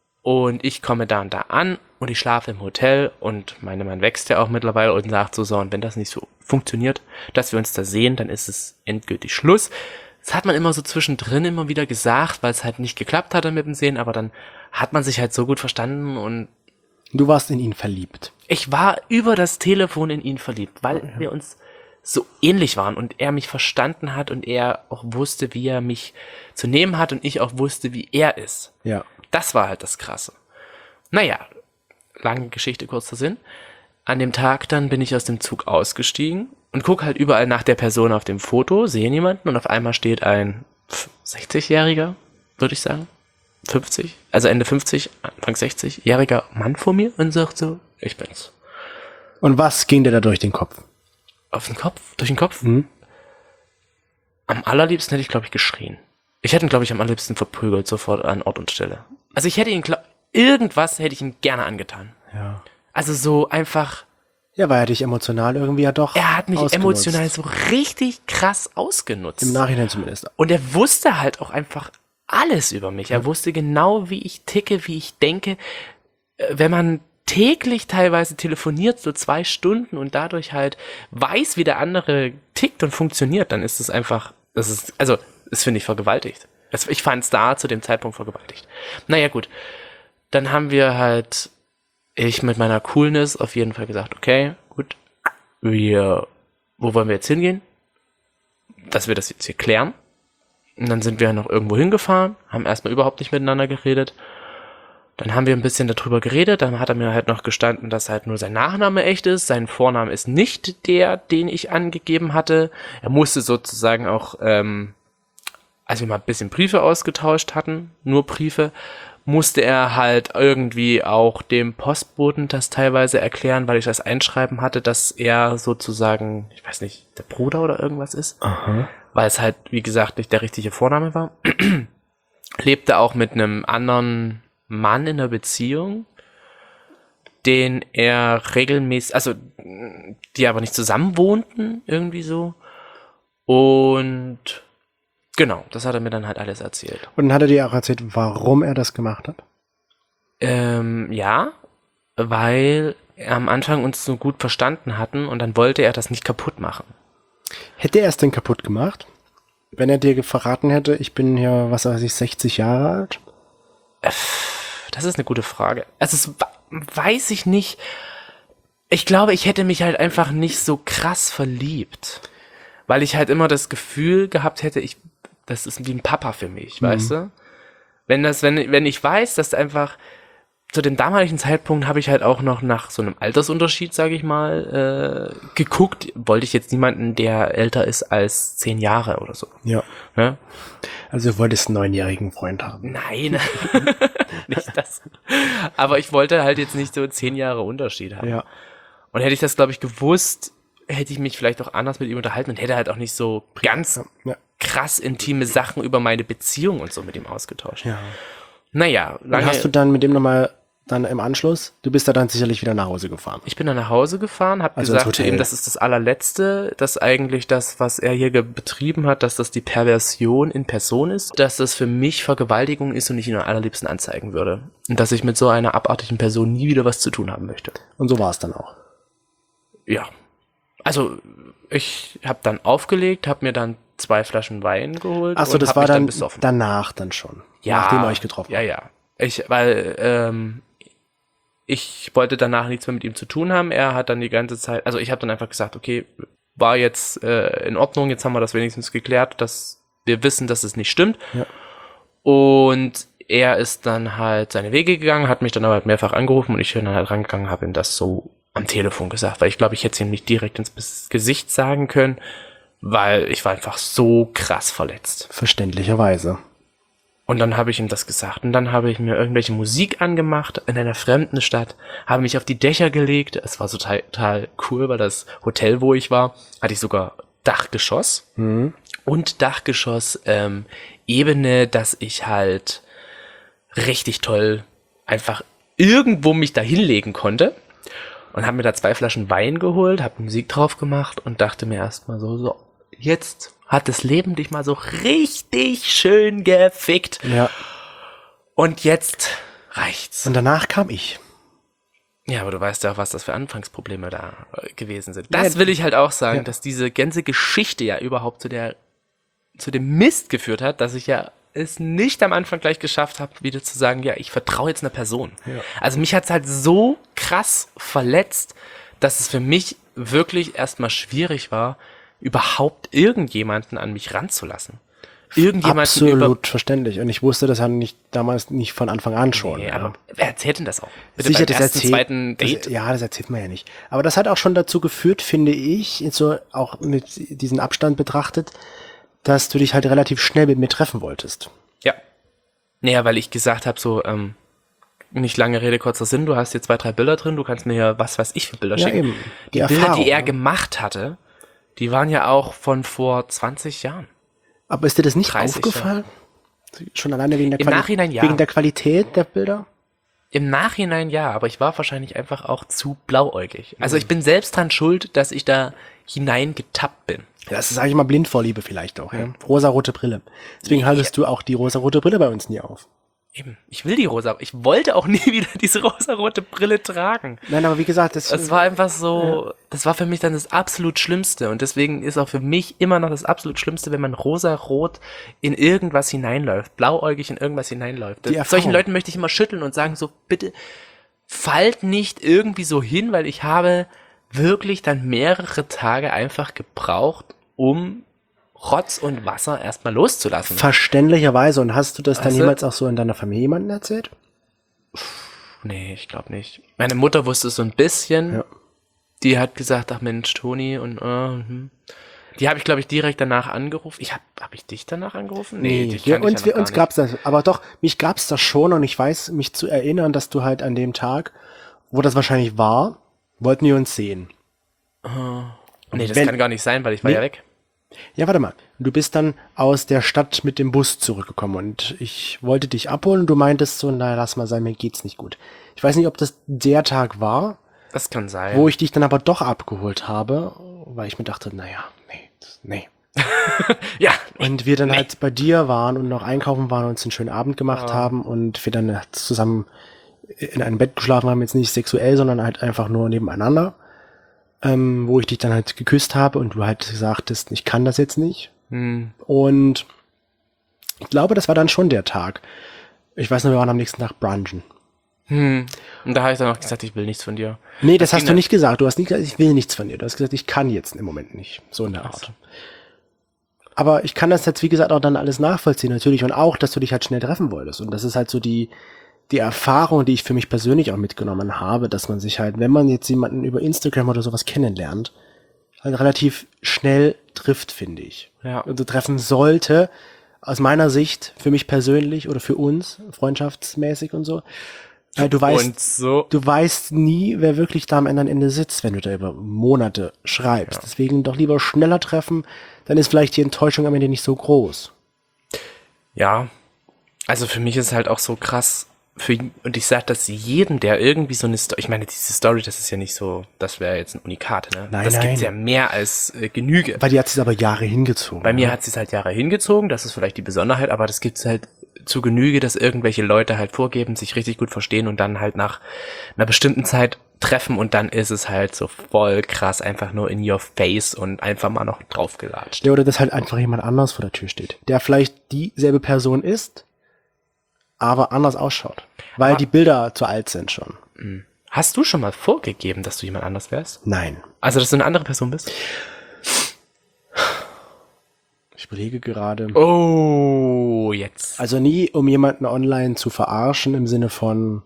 und ich komme da und da an und ich schlafe im Hotel und meine Mann wächst ja auch mittlerweile und sagt so, so, und wenn das nicht so funktioniert, dass wir uns da sehen, dann ist es endgültig Schluss. Das hat man immer so zwischendrin immer wieder gesagt, weil es halt nicht geklappt hatte mit dem Sehen, aber dann hat man sich halt so gut verstanden und Du warst in ihn verliebt. ich war über das Telefon in ihn verliebt, weil wir uns so ähnlich waren und er mich verstanden hat und er auch wusste, wie er mich zu nehmen hat und ich auch wusste, wie er ist. Ja. Das war halt das Krasse. Naja, lange Geschichte, kurzer Sinn. An dem Tag dann bin ich aus dem Zug ausgestiegen und gucke halt überall nach der Person auf dem Foto, sehe niemanden und auf einmal steht ein sechzigjähriger, würde ich sagen, fünfzig, also Ende fünfzig, Anfang sechzig-jähriger Mann vor mir und sagt so, ich bin's. Und was ging dir da durch den Kopf? Auf den Kopf? Durch den Kopf? Mhm. Am allerliebsten hätte ich, glaube ich, geschrien. Ich hätte ihn, glaube ich, am allerliebsten verprügelt, sofort an Ort und Stelle. Also ich hätte ihn, glaub, irgendwas hätte ich ihm gerne angetan. Ja. Also so einfach, Ja, weil er dich emotional irgendwie ja doch er hat mich ausgenutzt. emotional so richtig krass ausgenutzt. Im Nachhinein zumindest. Und er wusste halt auch einfach alles über mich. Er wusste genau, wie ich ticke, wie ich denke. Äh, Wenn man täglich teilweise telefoniert, so zwei Stunden und dadurch halt weiß, wie der andere tickt und funktioniert, dann ist es einfach, das ist, also, das finde ich vergewaltigt. Das, ich fand es da zu dem Zeitpunkt vergewaltigt. Naja, gut. Dann haben wir halt, ich mit meiner Coolness auf jeden Fall gesagt, okay, gut, wir, wo wollen wir jetzt hingehen? Dass wir das jetzt hier klären. Und dann sind wir noch irgendwo hingefahren, haben erstmal überhaupt nicht miteinander geredet. Dann haben wir ein bisschen darüber geredet, dann hat er mir halt noch gestanden, dass halt nur sein Nachname echt ist, sein Vorname ist nicht der, den ich angegeben hatte. Er musste sozusagen auch, ähm, als wir mal ein bisschen Briefe ausgetauscht hatten, nur Briefe, musste er halt irgendwie auch dem Postboten das teilweise erklären, weil ich das Einschreiben hatte, dass er sozusagen, ich weiß nicht, der Bruder oder irgendwas ist. Aha. Weil es halt, wie gesagt, nicht der richtige Vorname war. Lebte auch mit einem anderen Mann in einer Beziehung. den er regelmäßig, also die aber nicht zusammen wohnten, irgendwie so. Und genau, das hat er mir dann halt alles erzählt. Und dann hat er dir auch erzählt, warum er das gemacht hat? Ähm, ja, weil er am Anfang uns so gut verstanden hatten und dann wollte er das nicht kaputt machen. Hätte er es denn kaputt gemacht? Wenn er dir verraten hätte, ich bin hier, was weiß ich, sechzig Jahre alt? Das ist eine gute Frage. Also es weiß ich nicht. Ich glaube, ich hätte mich halt einfach nicht so krass verliebt. Weil ich halt immer das Gefühl gehabt hätte, ich, das ist wie ein Papa für mich, mhm. weißt du? Wenn das, wenn, wenn ich weiß, dass einfach zu dem damaligen Zeitpunkt habe ich halt auch noch nach so einem Altersunterschied, sage ich mal, äh, geguckt. Wollte ich jetzt niemanden, der älter ist als zehn Jahre oder so. Ja. ja? Also du wolltest einen neunjährigen Freund haben. Nein, nicht das. Aber ich wollte halt jetzt nicht so zehn Jahre Unterschied haben. Ja. Und hätte ich das, glaube ich, gewusst, hätte ich mich vielleicht auch anders mit ihm unterhalten und hätte halt auch nicht so ganz ja. krass intime Sachen über meine Beziehung und so mit ihm ausgetauscht. Ja. Naja, lange. Und hast du dann mit dem nochmal dann im Anschluss? Du bist da dann sicherlich wieder nach Hause gefahren. Ich bin dann nach Hause gefahren, habe also gesagt zu ihm, das ist das allerletzte, dass eigentlich das, was er hier betrieben hat, dass das die Perversion in Person ist, dass das für mich Vergewaltigung ist und ich ihn am allerliebsten anzeigen würde. Und dass ich mit so einer abartigen Person nie wieder was zu tun haben möchte. Und so war es dann auch. Ja. Also, ich habe dann aufgelegt, habe mir dann zwei Flaschen Wein geholt. Achso, das war dann, dann danach dann schon. Ja. Nachdem ihr euch getroffen habt. Ja, ja. Ich, weil, ähm, ich wollte danach nichts mehr mit ihm zu tun haben. Er hat dann die ganze Zeit, also ich habe dann einfach gesagt, okay, war jetzt äh, in Ordnung, jetzt haben wir das wenigstens geklärt, dass wir wissen, dass es nicht stimmt. Ja. Und er ist dann halt seine Wege gegangen, hat mich dann aber halt mehrfach angerufen und ich bin dann halt rangegangen, habe ihm das so am Telefon gesagt, weil ich glaube, ich hätte es ihm nicht direkt ins Gesicht sagen können, weil ich war einfach so krass verletzt. Verständlicherweise. Und dann habe ich ihm das gesagt und dann habe ich mir irgendwelche Musik angemacht in einer fremden Stadt, habe mich auf die Dächer gelegt, es war so total, total cool, weil das Hotel, wo ich war, hatte ich sogar Dachgeschoss mhm. und Dachgeschoss ähm, Ebene, dass ich halt richtig toll einfach irgendwo mich da hinlegen konnte. Und habe mir da zwei Flaschen Wein geholt, habe Musik drauf gemacht und dachte mir erstmal so, so, jetzt hat das Leben dich mal so richtig schön gefickt. Ja. Und jetzt reicht's. Und danach kam ich. Ja, aber du weißt ja auch, was das für Anfangsprobleme da äh, gewesen sind. Das ja, will ich halt auch sagen, ja. dass diese ganze Geschichte ja überhaupt zu der, zu dem Mist geführt hat, dass ich ja es nicht am Anfang gleich geschafft habe, wieder zu sagen, ja, ich vertraue jetzt einer Person. Ja. Also mich hat's halt so krass verletzt, dass es für mich wirklich erstmal schwierig war, überhaupt irgendjemanden an mich ranzulassen. Irgendjemanden Absolut über verständlich. Und ich wusste das ja nicht damals nicht von Anfang an schon. Nee, ja. aber wer erzählt denn das auch? Bitte Sicher, das ersten, erzählt, zweiten Date? Das, ja, das erzählt man ja nicht. Aber das hat auch schon dazu geführt, finde ich, so auch mit diesem Abstand betrachtet, dass du dich halt relativ schnell mit mir treffen wolltest. Ja. Naja, weil ich gesagt habe, so, ähm, nicht lange Rede, kurzer Sinn, du hast hier zwei, drei Bilder drin, du kannst mir ja was weiß ich für Bilder ja, schicken. Eben. Die, die Bilder, die er ne? gemacht hatte, die waren ja auch von vor zwanzig Jahren. Aber ist dir das nicht aufgefallen? Jahre. Schon alleine wegen der, Im Quali- Nachhinein, ja. wegen der Qualität der Bilder? Im Nachhinein ja, aber ich war wahrscheinlich einfach auch zu blauäugig. Also ich bin selbst dran schuld, dass ich da hineingetappt bin. Ja, das ist, sag ich mal, Blindvorliebe vielleicht auch. Ja? Rosarote Brille. Deswegen haltest ja. du auch die rosarote Brille bei uns nie auf. Eben, ich will die rosa, ich wollte auch nie wieder diese rosarote Brille tragen. Nein, aber wie gesagt, das... Das war einfach so, ja. das war für mich dann das absolut Schlimmste und deswegen ist auch für mich immer noch das absolut Schlimmste, wenn man rosarot in irgendwas hineinläuft, blauäugig in irgendwas hineinläuft. Solchen Leuten möchte ich immer schütteln und sagen so, bitte fallt nicht irgendwie so hin, weil ich habe wirklich dann mehrere Tage einfach gebraucht, um Rotz und Wasser erstmal loszulassen. Verständlicherweise. Und hast du das weißt dann du? jemals auch so in deiner Familie jemandem erzählt? Nee, ich glaube nicht. Meine Mutter wusste es so ein bisschen. Ja. Die hat gesagt, ach Mensch, Toni und äh, hm. Die habe ich, glaube ich, direkt danach angerufen. Ich habe hab ich dich danach angerufen? Nee, dich wir, uns, ja wir, uns gab's das. Aber doch, mich gab's das schon und ich weiß, mich zu erinnern, dass du halt an dem Tag, wo das wahrscheinlich war, wollten wir uns sehen. Uh, nee, das wenn, kann gar nicht sein, weil ich war nee, ja weg. Ja, warte mal. Du bist dann aus der Stadt mit dem Bus zurückgekommen und ich wollte dich abholen und du meintest so, na, lass mal sein, mir geht's nicht gut. Ich weiß nicht, ob das der Tag war, Das kann sein. wo ich dich dann aber doch abgeholt habe, weil ich mir dachte, naja, nee, nee. ja. Und wir dann halt bei dir waren und noch einkaufen waren und uns einen schönen Abend gemacht Ja. haben und wir dann zusammen in einem Bett geschlafen haben, jetzt nicht sexuell, sondern halt einfach nur nebeneinander, ähm, wo ich dich dann halt geküsst habe und du halt sagtest, ich kann das jetzt nicht. Hm. Und ich glaube, das war dann schon der Tag. Ich weiß noch, wir waren am nächsten Tag brunchen. Hm. Und da habe ich dann auch gesagt, ich will nichts von dir. Nee, das, Das hast ging du dann- nicht gesagt. Du hast nicht gesagt, ich will nichts von dir. Du hast gesagt, ich kann jetzt im Moment nicht. So in der Ach Art. so. Aber ich kann das jetzt, wie gesagt, auch dann alles nachvollziehen natürlich. Und auch, dass du dich halt schnell treffen wolltest. Und das ist halt so die, die Erfahrung, die ich für mich persönlich auch mitgenommen habe, dass man sich halt, wenn man jetzt jemanden über Instagram oder sowas kennenlernt, halt relativ schnell trifft, finde ich. Ja. Also treffen sollte, aus meiner Sicht, für mich persönlich oder für uns, freundschaftsmäßig und so. Weil du weißt, Und so. du weißt nie, wer wirklich da am anderen Ende sitzt, wenn du da über Monate schreibst. Ja. Deswegen doch lieber schneller treffen, dann ist vielleicht die Enttäuschung am Ende nicht so groß. Ja. Also für mich ist halt auch so krass. Für, und ich sage das jedem, der irgendwie so eine Story, ich meine, diese Story, das ist ja nicht so, das wäre jetzt ein Unikat, ne? Nein, das nein. gibt's ja mehr als äh, Genüge. Weil die hat sich aber Jahre hingezogen. Bei mir ne? hat sie es halt Jahre hingezogen, das ist vielleicht die Besonderheit, aber das gibt's halt zu Genüge, dass irgendwelche Leute halt vorgeben, sich richtig gut verstehen und dann halt nach einer bestimmten Zeit treffen und dann ist es halt so voll krass, einfach nur in your face und einfach mal noch draufgelatscht. Ja, oder dass halt einfach jemand anders vor der Tür steht, der vielleicht dieselbe Person ist, aber anders ausschaut. Weil Aber- die Bilder zu alt sind schon. Hast du schon mal vorgegeben, dass du jemand anders wärst? Nein. Also, dass du eine andere Person bist? Ich überlege gerade. Oh, jetzt. Also nie, um jemanden online zu verarschen im Sinne von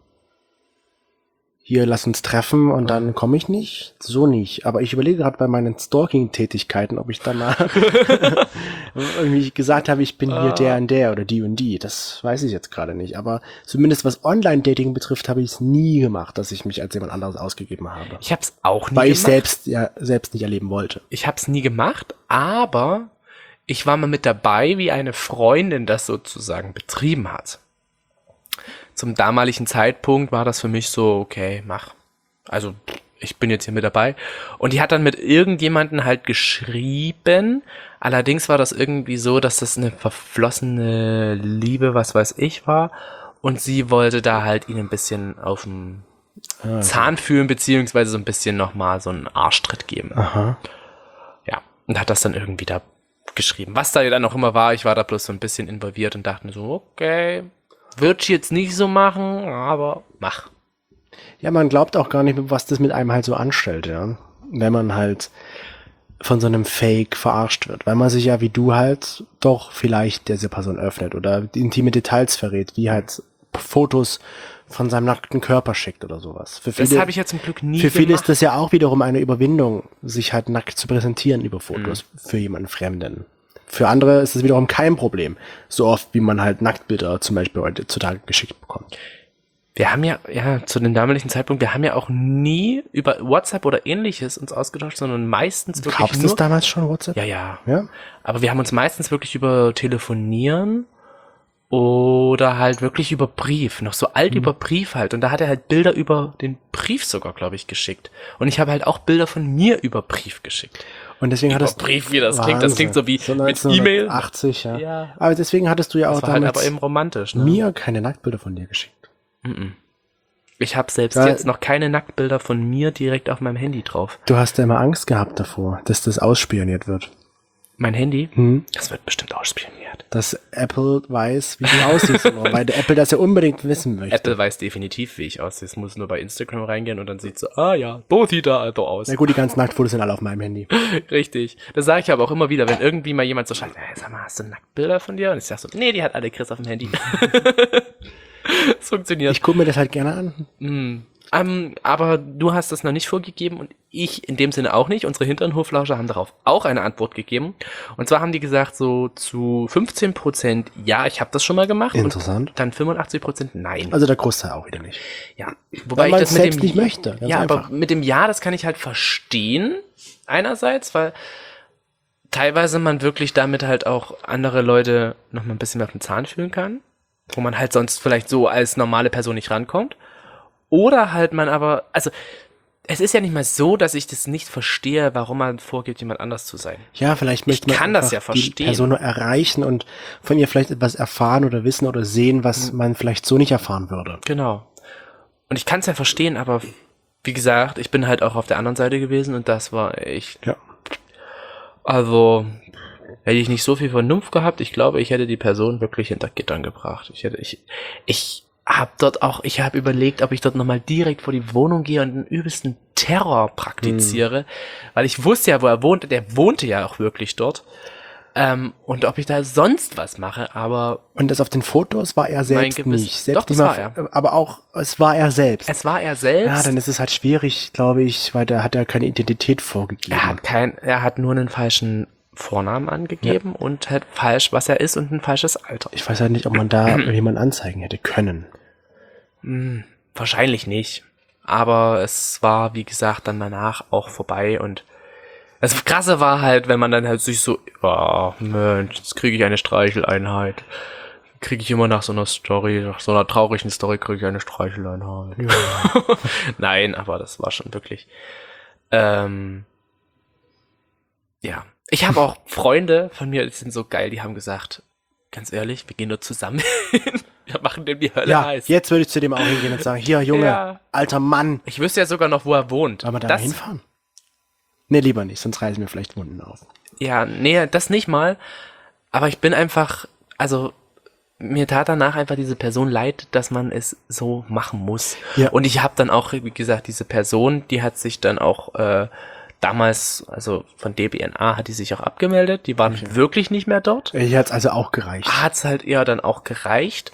hier, lass uns treffen und dann komme ich nicht. So nicht. Aber ich überlege gerade bei meinen Stalking-Tätigkeiten, ob ich danach irgendwie gesagt habe, ich bin hier der und der oder die und die. Das weiß ich jetzt gerade nicht. Aber zumindest was Online-Dating betrifft, habe ich es nie gemacht, dass ich mich als jemand anderes ausgegeben habe. Ich hab's auch nie Weil ich gemacht. selbst ja selbst nicht erleben wollte. Ich hab's nie gemacht, aber ich war mal mit dabei, wie eine Freundin das sozusagen betrieben hat. Zum damaligen Zeitpunkt war das für mich so, okay, mach. Also, ich bin jetzt hier mit dabei. Und die hat dann mit irgendjemanden halt geschrieben. Allerdings war das irgendwie so, dass das eine verflossene Liebe, was weiß ich, war. Und sie wollte da halt ihn ein bisschen auf den Ah, Zahn fühlen, beziehungsweise so ein bisschen nochmal so einen Arschtritt geben. aha. Ja, und hat das dann irgendwie da geschrieben. Was da dann auch immer war, ich war da bloß so ein bisschen involviert und dachte mir so, okay, wird ich jetzt nicht so machen, aber mach. Ja, man glaubt auch gar nicht, was das mit einem halt so anstellt, ja. Wenn man halt von so einem Fake verarscht wird. Weil man sich ja wie du halt doch vielleicht dieser Person öffnet oder intime Details verrät, wie halt Fotos von seinem nackten Körper schickt oder sowas. Für Das viele, habe ich ja zum Glück nie für viele gemacht. ist das ja auch wiederum eine Überwindung, sich halt nackt zu präsentieren über Fotos Mhm. für jemanden Fremden. Für andere ist es wiederum kein Problem. So oft, wie man halt Nacktbilder zum Beispiel heutzutage geschickt bekommt. Wir haben ja, ja, zu dem damaligen Zeitpunkt, wir haben ja auch nie über WhatsApp oder ähnliches uns ausgetauscht, sondern meistens wirklich Gab's nur... das damals schon, WhatsApp? Ja, ja. Ja? Aber wir haben uns meistens wirklich über Telefonieren oder halt wirklich über Brief, noch so alt über Brief halt. Und da hat er halt Bilder über den Brief sogar, glaube ich, geschickt. Und ich habe halt auch Bilder von mir über Brief geschickt. Und deswegen Über hattest Brief, wie das klingt, das klingt so wie mit E-Mail. neunzehnhundertachtzig, ja. Ja. Aber deswegen hattest du ja auch Das war halt damals aber eben romantisch, ne? mir keine Nacktbilder von dir geschickt. Ich habe selbst Ja. jetzt noch keine Nacktbilder von mir direkt auf meinem Handy drauf. Du hast ja immer Angst gehabt davor, dass das ausspioniert wird. Mein Handy? Hm? Das wird bestimmt ausspioniert. Dass Apple weiß, wie du aussiehst, weil der Apple das ja unbedingt wissen möchte. Apple weiß definitiv, wie ich aussehe. Es muss nur bei Instagram reingehen und dann sieht so, ah ja, so sieht er also aus. Na gut, die ganzen Nacktfotos sind alle auf meinem Handy. Richtig. Das sage ich aber auch immer wieder, wenn irgendwie mal jemand so schreibt, hey, sag mal, hast du Nacktbilder von dir? Und ich sag so, nee, die hat alle Chris auf dem Handy. Das funktioniert. Ich gucke mir das halt gerne an. Mm. Ähm, aber du hast das noch nicht vorgegeben und ich in dem Sinne auch nicht. Unsere Hinternhoflauscher haben darauf auch eine Antwort gegeben. Und zwar haben die gesagt, so zu fünfzehn Prozent ja, ich habe das schon mal gemacht. Interessant. Und dann fünfundachtzig Prozent nein. Also der Großteil auch wieder nicht. Ja. Weil Wobei ich man das es mit selbst dem nicht möchte. Ganz Ja, einfach. aber mit dem Ja, das kann ich halt verstehen. Einerseits, weil teilweise man wirklich damit halt auch andere Leute noch mal ein bisschen mehr auf den Zahn fühlen kann, wo man halt sonst vielleicht so als normale Person nicht rankommt. Oder halt man aber, also es ist ja nicht mal so, dass ich das nicht verstehe, warum man vorgibt, jemand anders zu sein. Ja, vielleicht möchte man kann das einfach ja verstehen. die Person nur erreichen und von ihr vielleicht etwas erfahren oder wissen oder sehen, was man vielleicht so nicht erfahren würde. Genau. Und ich kann es ja verstehen, aber wie gesagt, ich bin halt auch auf der anderen Seite gewesen und das war echt... Ja. Also, hätte ich nicht so viel Vernunft gehabt, ich glaube, ich hätte die Person wirklich hinter Gittern gebracht. Ich hätte, ich, ich habe dort auch, ich habe überlegt, ob ich dort nochmal direkt vor die Wohnung gehe und den übelsten Terror praktiziere, hm. weil ich wusste ja, wo er wohnte, der wohnte ja auch wirklich dort. Ähm, und ob ich da sonst was mache, aber... Und das auf den Fotos war er selbst Gewiss, nicht. Selbst doch, das nicht war mal, er. Aber auch, es war er selbst. Es war er selbst. Ja, dann ist es halt schwierig, glaube ich, weil da hat er keine Identität vorgegeben. Er hat kein, er hat nur einen falschen Vornamen angegeben ja. und halt falsch, was er ist und ein falsches Alter. Ich weiß halt nicht, ob man da jemanden anzeigen hätte können. Hm, wahrscheinlich nicht. Aber es war, wie gesagt, dann danach auch vorbei und das Krasse war halt, wenn man dann halt sich so, oh Mensch, jetzt kriege ich eine Streicheleinheit. Kriege ich immer nach so einer Story, nach so einer traurigen Story kriege ich eine Streicheleinheit. Ja. Nein, aber das war schon wirklich, ähm, ja. Ich habe auch Freunde von mir, die sind so geil, die haben gesagt, ganz ehrlich, wir gehen nur zusammen hin. Wir machen dem die Hölle ja, heiß. Jetzt würde ich zu dem auch hingehen und sagen, hier, Junge, ja. alter Mann. Ich wüsste ja sogar noch, wo er wohnt. Wollen wir da mal hinfahren? Nee, lieber nicht, sonst reißen wir vielleicht Wunden auf. Ja, nee, das nicht mal. Aber ich bin einfach, also mir tat danach einfach diese Person leid, dass man es so machen muss. Ja. Und ich habe dann auch, wie gesagt, diese Person, die hat sich dann auch äh, damals, also von D B N A hat die sich auch abgemeldet. Die waren okay. wirklich nicht mehr dort. Hier hat's also auch gereicht. Hat's halt eher dann auch gereicht.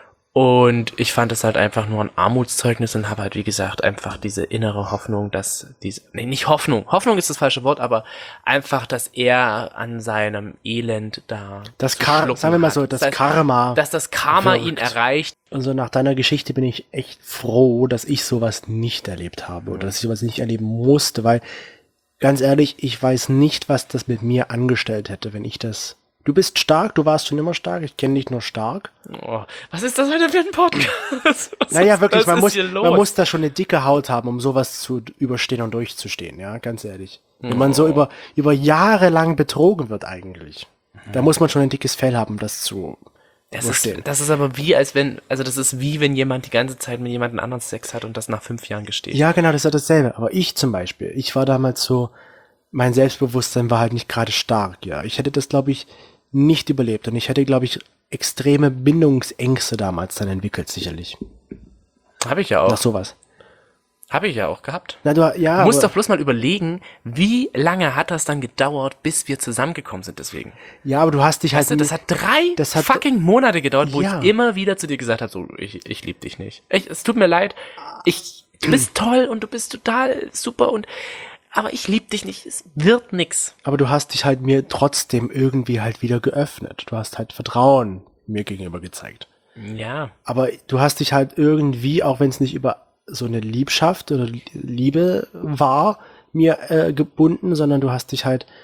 Und ich fand es halt einfach nur ein Armutszeugnis und habe halt, wie gesagt, einfach diese innere Hoffnung, dass diese, nee, nicht Hoffnung, Hoffnung ist das falsche Wort, aber einfach, dass er an seinem Elend da das Kar- sagen wir mal so, das, das heißt, Karma, dass das Karma wirkt. ihn erreicht. Also nach deiner Geschichte bin ich echt froh, dass ich sowas nicht erlebt habe oder dass ich sowas nicht erleben musste, weil ganz ehrlich, ich weiß nicht, was das mit mir angestellt hätte, wenn ich das... Du bist stark, du warst schon immer stark, ich kenne dich nur stark. Oh, was ist das heute für ein Podcast? Was naja, ist, wirklich, man muss, man muss da schon eine dicke Haut haben, um sowas zu überstehen und durchzustehen, ja, ganz ehrlich. Wenn oh. man so über, über Jahre lang betrogen wird eigentlich, mhm. da muss man schon ein dickes Fell haben, um das zu das überstehen. Ist, das ist aber wie, als wenn, also das ist wie, wenn jemand die ganze Zeit mit jemandem anderen Sex hat und das nach fünf Jahren gesteht. Ja, genau, das ist ja dasselbe. Aber ich zum Beispiel, ich war damals so, mein Selbstbewusstsein war halt nicht gerade stark, ja. Ich hätte das, glaube ich, nicht überlebt. Und ich hätte, glaube ich, extreme Bindungsängste damals dann entwickelt, sicherlich. Habe ich ja auch. Nach sowas. Habe ich ja auch gehabt. Na, du, ja, du musst doch bloß mal überlegen, wie lange hat das dann gedauert, bis wir zusammengekommen sind deswegen. Ja, aber du hast dich halt... Weißt du, das hat drei das hat, fucking Monate gedauert, wo ja. ich immer wieder zu dir gesagt habe, so, ich, ich liebe dich nicht. Echt, es tut mir leid. Ich, du bist toll und du bist total super und... Aber ich lieb dich nicht, es wird nix. Aber du hast dich halt mir trotzdem irgendwie halt wieder geöffnet. Du hast halt Vertrauen mir gegenüber gezeigt. Ja. Aber du hast dich halt irgendwie, auch wenn es nicht über so eine Liebschaft oder Liebe war, mir äh, gebunden, sondern du hast dich halt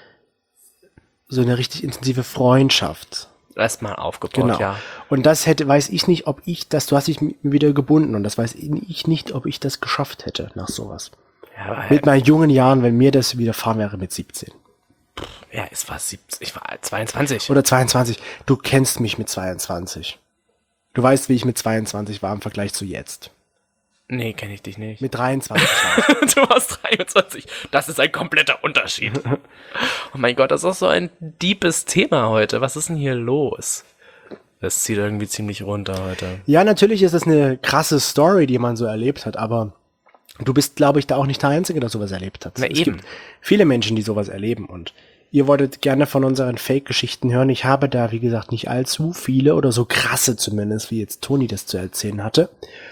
so eine richtig intensive Freundschaft erstmal aufgebaut, genau. ja. Und das hätte, weiß ich nicht, ob ich das, du hast dich mir wieder gebunden und das weiß ich nicht, ob ich das geschafft hätte nach sowas. Ja, mit meinen jungen Jahren, wenn mir das widerfahren wäre mit siebzehn. Ja, es war siebzehn, ich war zweiundzwanzig. Oder zweiundzwanzig. Du kennst mich mit zweiundzwanzig. Du weißt, wie ich mit zweiundzwanzig war im Vergleich zu jetzt. Nee, kenne ich dich nicht. Mit dreiundzwanzig. Du warst dreiundzwanzig. Das ist ein kompletter Unterschied. Oh mein Gott, das ist auch so ein deepes Thema heute. Was ist denn hier los? Das zieht irgendwie ziemlich runter heute. Ja, natürlich ist das eine krasse Story, die man so erlebt hat, aber du bist, glaube ich, da auch nicht der Einzige, der sowas erlebt hat. Na es eben. gibt viele Menschen, die sowas erleben und ihr wolltet gerne von unseren Fake-Geschichten hören. Ich habe da, wie gesagt, nicht allzu viele oder so krasse zumindest, wie jetzt Toni das zu erzählen hatte.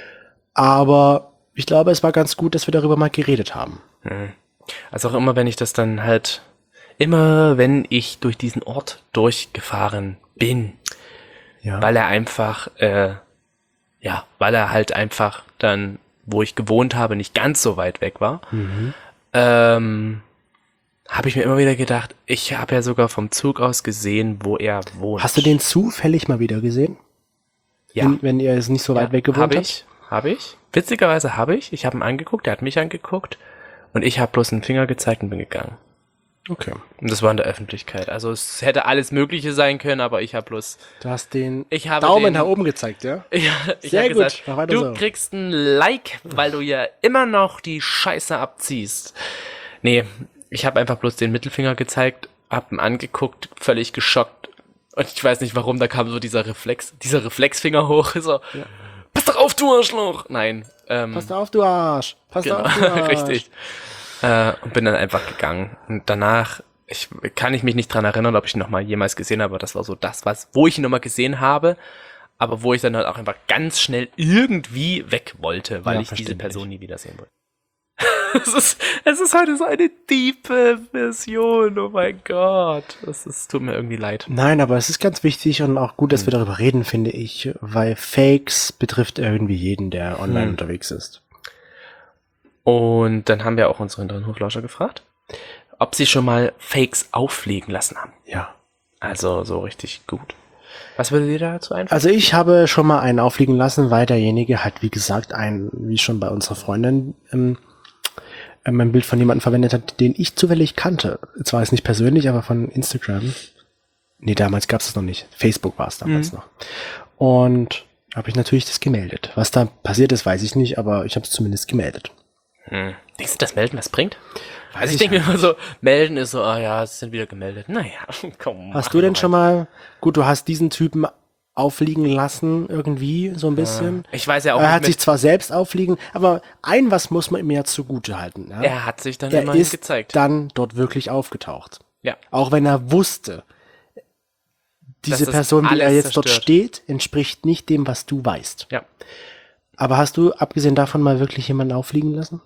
Aber ich glaube, es war ganz gut, dass wir darüber mal geredet haben. Hm. Also auch immer, wenn ich das dann halt, immer wenn ich durch diesen Ort durchgefahren bin, ja. weil er einfach, äh, ja, weil er halt einfach dann, wo ich gewohnt habe, nicht ganz so weit weg war, mhm. ähm, habe ich mir immer wieder gedacht, ich habe ja sogar vom Zug aus gesehen, wo er wohnt. Hast du den zufällig mal wieder gesehen? Ja. Wenn, wenn ihr es nicht so weit Ja, weg gewohnt hab habt? ich, habe ich. Witzigerweise habe ich. Ich habe ihn angeguckt, er hat mich angeguckt und ich habe bloß einen Finger gezeigt und bin gegangen. Okay. Und das war in der Öffentlichkeit. Also es hätte alles Mögliche sein können, aber ich habe bloß... Du hast den Ich habe Daumen den, nach oben gezeigt, ja? Ja, ich Sehr habe gut, gesagt, mach weiter du so. kriegst ein Like, weil du ja immer noch die Scheiße abziehst. Nee, ich habe einfach bloß den Mittelfinger gezeigt, hab ihn angeguckt, völlig geschockt. Und ich weiß nicht warum, da kam so dieser Reflex, dieser Reflexfinger hoch. So, Ja. pass doch auf, du Arschloch! Nein. Ähm, Pass auf, du Arsch! Pass genau, auf, du Arsch! richtig. Äh, und bin dann einfach gegangen. Und danach, ich kann ich mich nicht dran erinnern, ob ich ihn nochmal jemals gesehen habe, aber das war so das, was, wo ich ihn nochmal gesehen habe, aber wo ich dann halt auch einfach ganz schnell irgendwie weg wollte, weil Ja, ich diese verständlich. Person nie wiedersehen wollte. es, ist, es ist heute so eine tiefe Version, oh mein Gott. Es ist, tut mir irgendwie leid. Nein, aber es ist ganz wichtig und auch gut, dass wir darüber reden, finde ich, weil Fakes betrifft irgendwie jeden, der online Hm. unterwegs ist. Und dann haben wir auch unsere Hinterhoflauscher gefragt, ob sie schon mal Fakes auffliegen lassen haben. Ja. Also so richtig gut. Was würde dir dazu einfallen? Also ich habe schon mal einen auffliegen lassen, weil derjenige hat, wie gesagt, ein, wie schon bei unserer Freundin, ähm, ähm, ein Bild von jemandem verwendet hat, den ich zufällig kannte. Zwar ist nicht persönlich, aber von Instagram. Nee, damals gab es das noch nicht. Facebook war es damals Mhm. noch. Und habe ich natürlich das gemeldet. Was da passiert ist, weiß ich nicht, aber ich habe es zumindest gemeldet. Hm. Denkst du, dass Melden was bringt? Weiß Also ich ich denke mir immer so, melden ist so, ah ja, es sind wieder gemeldet. Naja, komm. Hast du denn schon mal, gut, du hast diesen Typen auffliegen lassen, irgendwie, so ein bisschen. Ich weiß ja auch Er hat nicht sich mit, zwar selbst auffliegen, aber ein was muss man ihm ja zugute halten. Ja? er hat sich dann Er immerhin ist gezeigt. dann dort wirklich aufgetaucht. Ja. Auch wenn er wusste, diese das Person, die er alles jetzt dort zerstört. steht, entspricht nicht dem, was du weißt. Ja. Aber hast du, abgesehen davon, mal wirklich jemanden auffliegen lassen?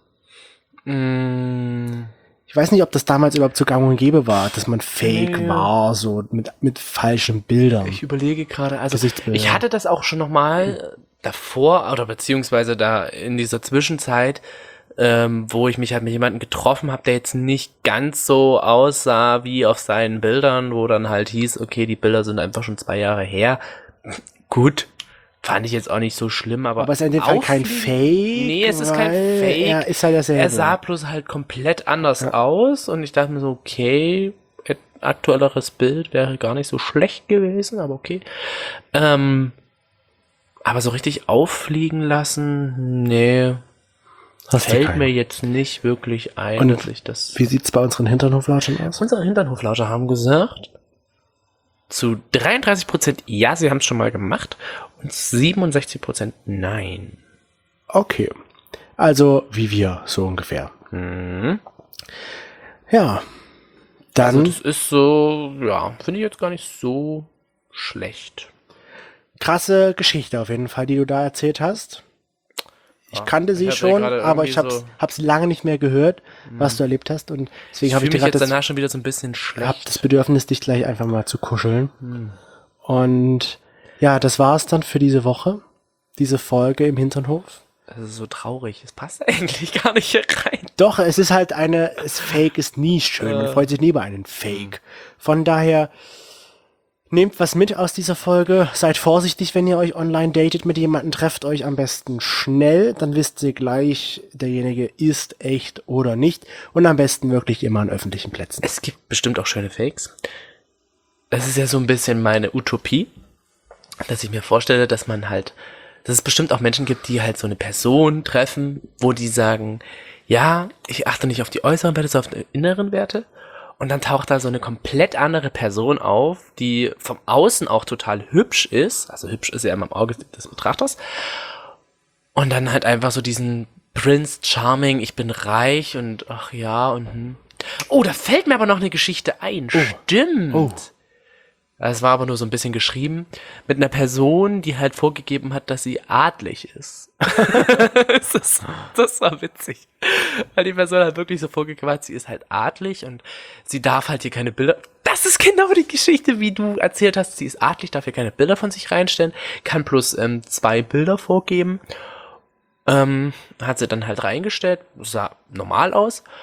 Mm, Ich weiß nicht, ob das damals überhaupt so gang und gäbe war, dass man fake Nee. war, so mit, mit falschen Bildern. ich überlege gerade, also Gesichtsbilder. ich hatte das auch schon nochmal davor oder beziehungsweise da in dieser Zwischenzeit, ähm, wo ich mich halt mit jemandem getroffen habe, der jetzt nicht ganz so aussah wie auf seinen Bildern, wo dann halt hieß, okay, die Bilder sind einfach schon zwei Jahre her. Gut, fand ich jetzt auch nicht so schlimm, aber Aber ist er in dem Fall kein auffliegen- Fake? Nee, es ist kein weil Fake. Er ist halt derselbe. Er sah bloß halt komplett anders aus und ich dachte mir so, okay, et- aktuelleres Bild wäre gar nicht so schlecht gewesen, aber okay. Ähm, aber so richtig auffliegen lassen, nee, Hast du fällt keinen. mir jetzt nicht wirklich ein, Und dass ich das... Wie sieht's bei unseren Hinternhoflauschern aus? Unsere Hinternhoflauscher haben gesagt, zu dreiunddreißig Prozent ja, sie haben es schon mal gemacht und siebenundsechzig Prozent nein. Okay. Also, wie wir, so ungefähr. Mhm. Ja. Dann, Also das ist so, ja, finde ich jetzt gar nicht so schlecht. krasse Geschichte auf jeden Fall, die du da erzählt hast. Ich Ja, kannte sie ich hatte schon, gerade aber ich irgendwie hab's, so- hab's lange nicht mehr gehört, was du erlebt hast. Und deswegen Ich habe ich fühle dir mich gerade jetzt das, danach schon wieder so ein bisschen schlecht. hab das Bedürfnis, dich gleich einfach mal zu kuscheln. Und ja, das war's dann für diese Woche. Diese Folge im Hinternhof. Das ist so traurig. Es passt eigentlich gar nicht hier rein. Doch, es ist halt eine, es Fake ist nie schön. Man Äh. freut sich nie über einen Fake. Von daher, nehmt was mit aus dieser Folge. Seid vorsichtig, wenn ihr euch online datet mit jemandem. Trefft euch am besten schnell. Dann wisst ihr gleich, derjenige ist echt oder nicht. Und am besten wirklich immer an öffentlichen Plätzen. Es gibt bestimmt auch schöne Fakes. Das ist ja so ein bisschen meine Utopie, dass ich mir vorstelle, dass man halt, dass es bestimmt auch Menschen gibt, die halt so eine Person treffen, wo die sagen, ja, ich achte nicht auf die äußeren Werte, sondern auf die inneren Werte. Und dann taucht da so eine komplett andere Person auf, die vom Außen auch total hübsch ist. Also hübsch ist ja immer im Auge des Betrachters. Und dann halt einfach so diesen Prince Charming, ich bin reich und ach ja und hm. Oh, da fällt mir aber noch eine Geschichte ein. Stimmt. Oh. Es war aber nur so ein bisschen geschrieben mit einer Person, die halt vorgegeben hat, dass sie adlig ist. das, ist das war witzig. Weil die Person halt wirklich so vorgegeben hat, sie ist halt adlig und sie darf halt hier keine Bilder... Das ist genau die Geschichte, wie du erzählt hast. Sie ist adlig, darf hier keine Bilder von sich reinstellen, kann plus ähm, zwei Bilder vorgeben. Ähm, hat sie dann halt reingestellt, sah normal aus.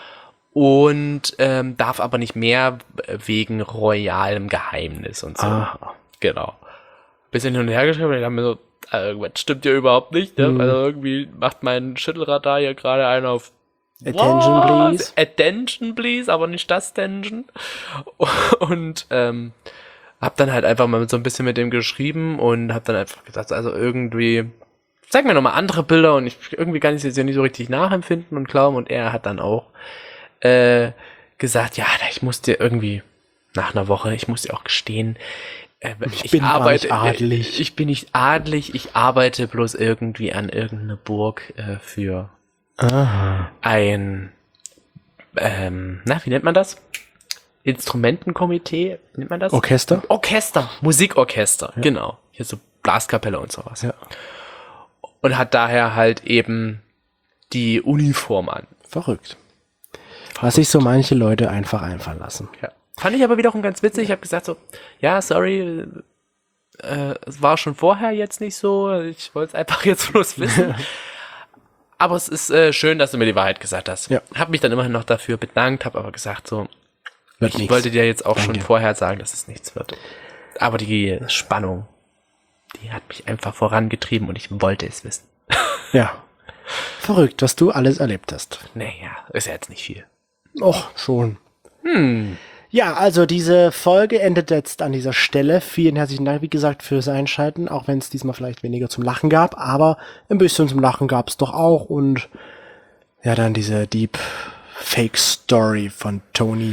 und ähm, darf aber nicht mehr wegen royalem Geheimnis und so. Aha. Genau. Bisschen hin und her geschrieben und ich dachte mir so, äh, irgendwas stimmt ja überhaupt nicht, ne? Mhm. Also irgendwie macht mein Schüttelradar hier gerade einen auf Attention, Was? please. Attention, please, aber nicht das Tension. Und ähm, hab dann halt einfach mal so ein bisschen mit dem geschrieben und hab dann einfach gesagt, also irgendwie, zeig mir nochmal andere Bilder und ich irgendwie kann ich es jetzt ja nicht so richtig nachempfinden und glauben. Und er hat dann auch äh, gesagt, ja, ich muss dir irgendwie nach einer Woche, ich muss dir auch gestehen, äh, Ich ich, bin gar arbeite, nicht adelig. Ich, ich bin nicht adelig, ich arbeite bloß irgendwie an irgendeiner Burg äh, für Aha. ein, ähm, na, wie nennt man das? Instrumentenkomitee, nennt man das? Orchester? Orchester, Musikorchester, genau. Hier so Blaskapelle und sowas. Ja. Und hat daher halt eben die Uniform an. Verrückt. Was sich so manche Leute einfach einfallen lassen. Ja. Fand ich aber wiederum ganz witzig. Ich habe gesagt so, ja, sorry, äh, es war schon vorher jetzt nicht so. Ich wollte es einfach jetzt bloß wissen. Aber es ist äh, schön, dass du mir die Wahrheit gesagt hast. Ja. Hab mich dann immerhin noch dafür bedankt, habe aber gesagt so, Wird ich nichts. wollte dir jetzt auch Danke. schon vorher sagen, dass es nichts wird. Aber die Spannung, die hat mich einfach vorangetrieben und ich wollte es wissen. Ja. Verrückt, was du alles erlebt hast. Naja, ist ja jetzt nicht viel. Och, schon. Hm. Ja, also diese Folge endet jetzt an dieser Stelle. Vielen herzlichen Dank, wie gesagt, fürs Einschalten, auch wenn es diesmal vielleicht weniger zum Lachen gab, aber ein bisschen zum Lachen gab es doch auch und ja, dann diese Deep Fake Story von Tony.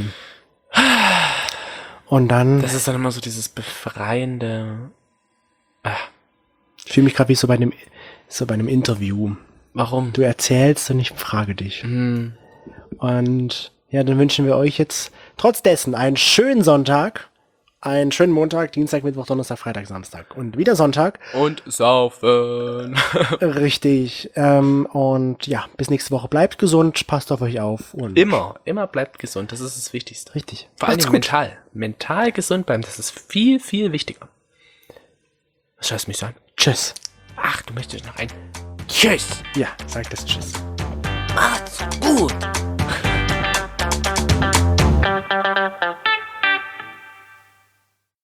Und dann, Das ist dann immer so dieses befreiende. ich fühle mich gerade wie so bei einem, so bei einem Interview. Warum? Du erzählst und ich frage dich. Hm. Und ja, dann wünschen wir euch jetzt trotz dessen einen schönen Sonntag, einen schönen Montag, Dienstag, Mittwoch, Donnerstag, Freitag, Samstag und wieder Sonntag. Und saufen. Richtig. Ähm, und ja, bis nächste Woche. Bleibt gesund, passt auf euch auf. Und Immer, immer bleibt gesund. Das ist das Wichtigste. Richtig. Vor allem Macht's gut. mental. Mental gesund bleiben, das ist viel, viel wichtiger. Was schaust du mich so an? Tschüss. Ach, du möchtest noch ein Tschüss. Ja, sag das Tschüss. Macht's gut.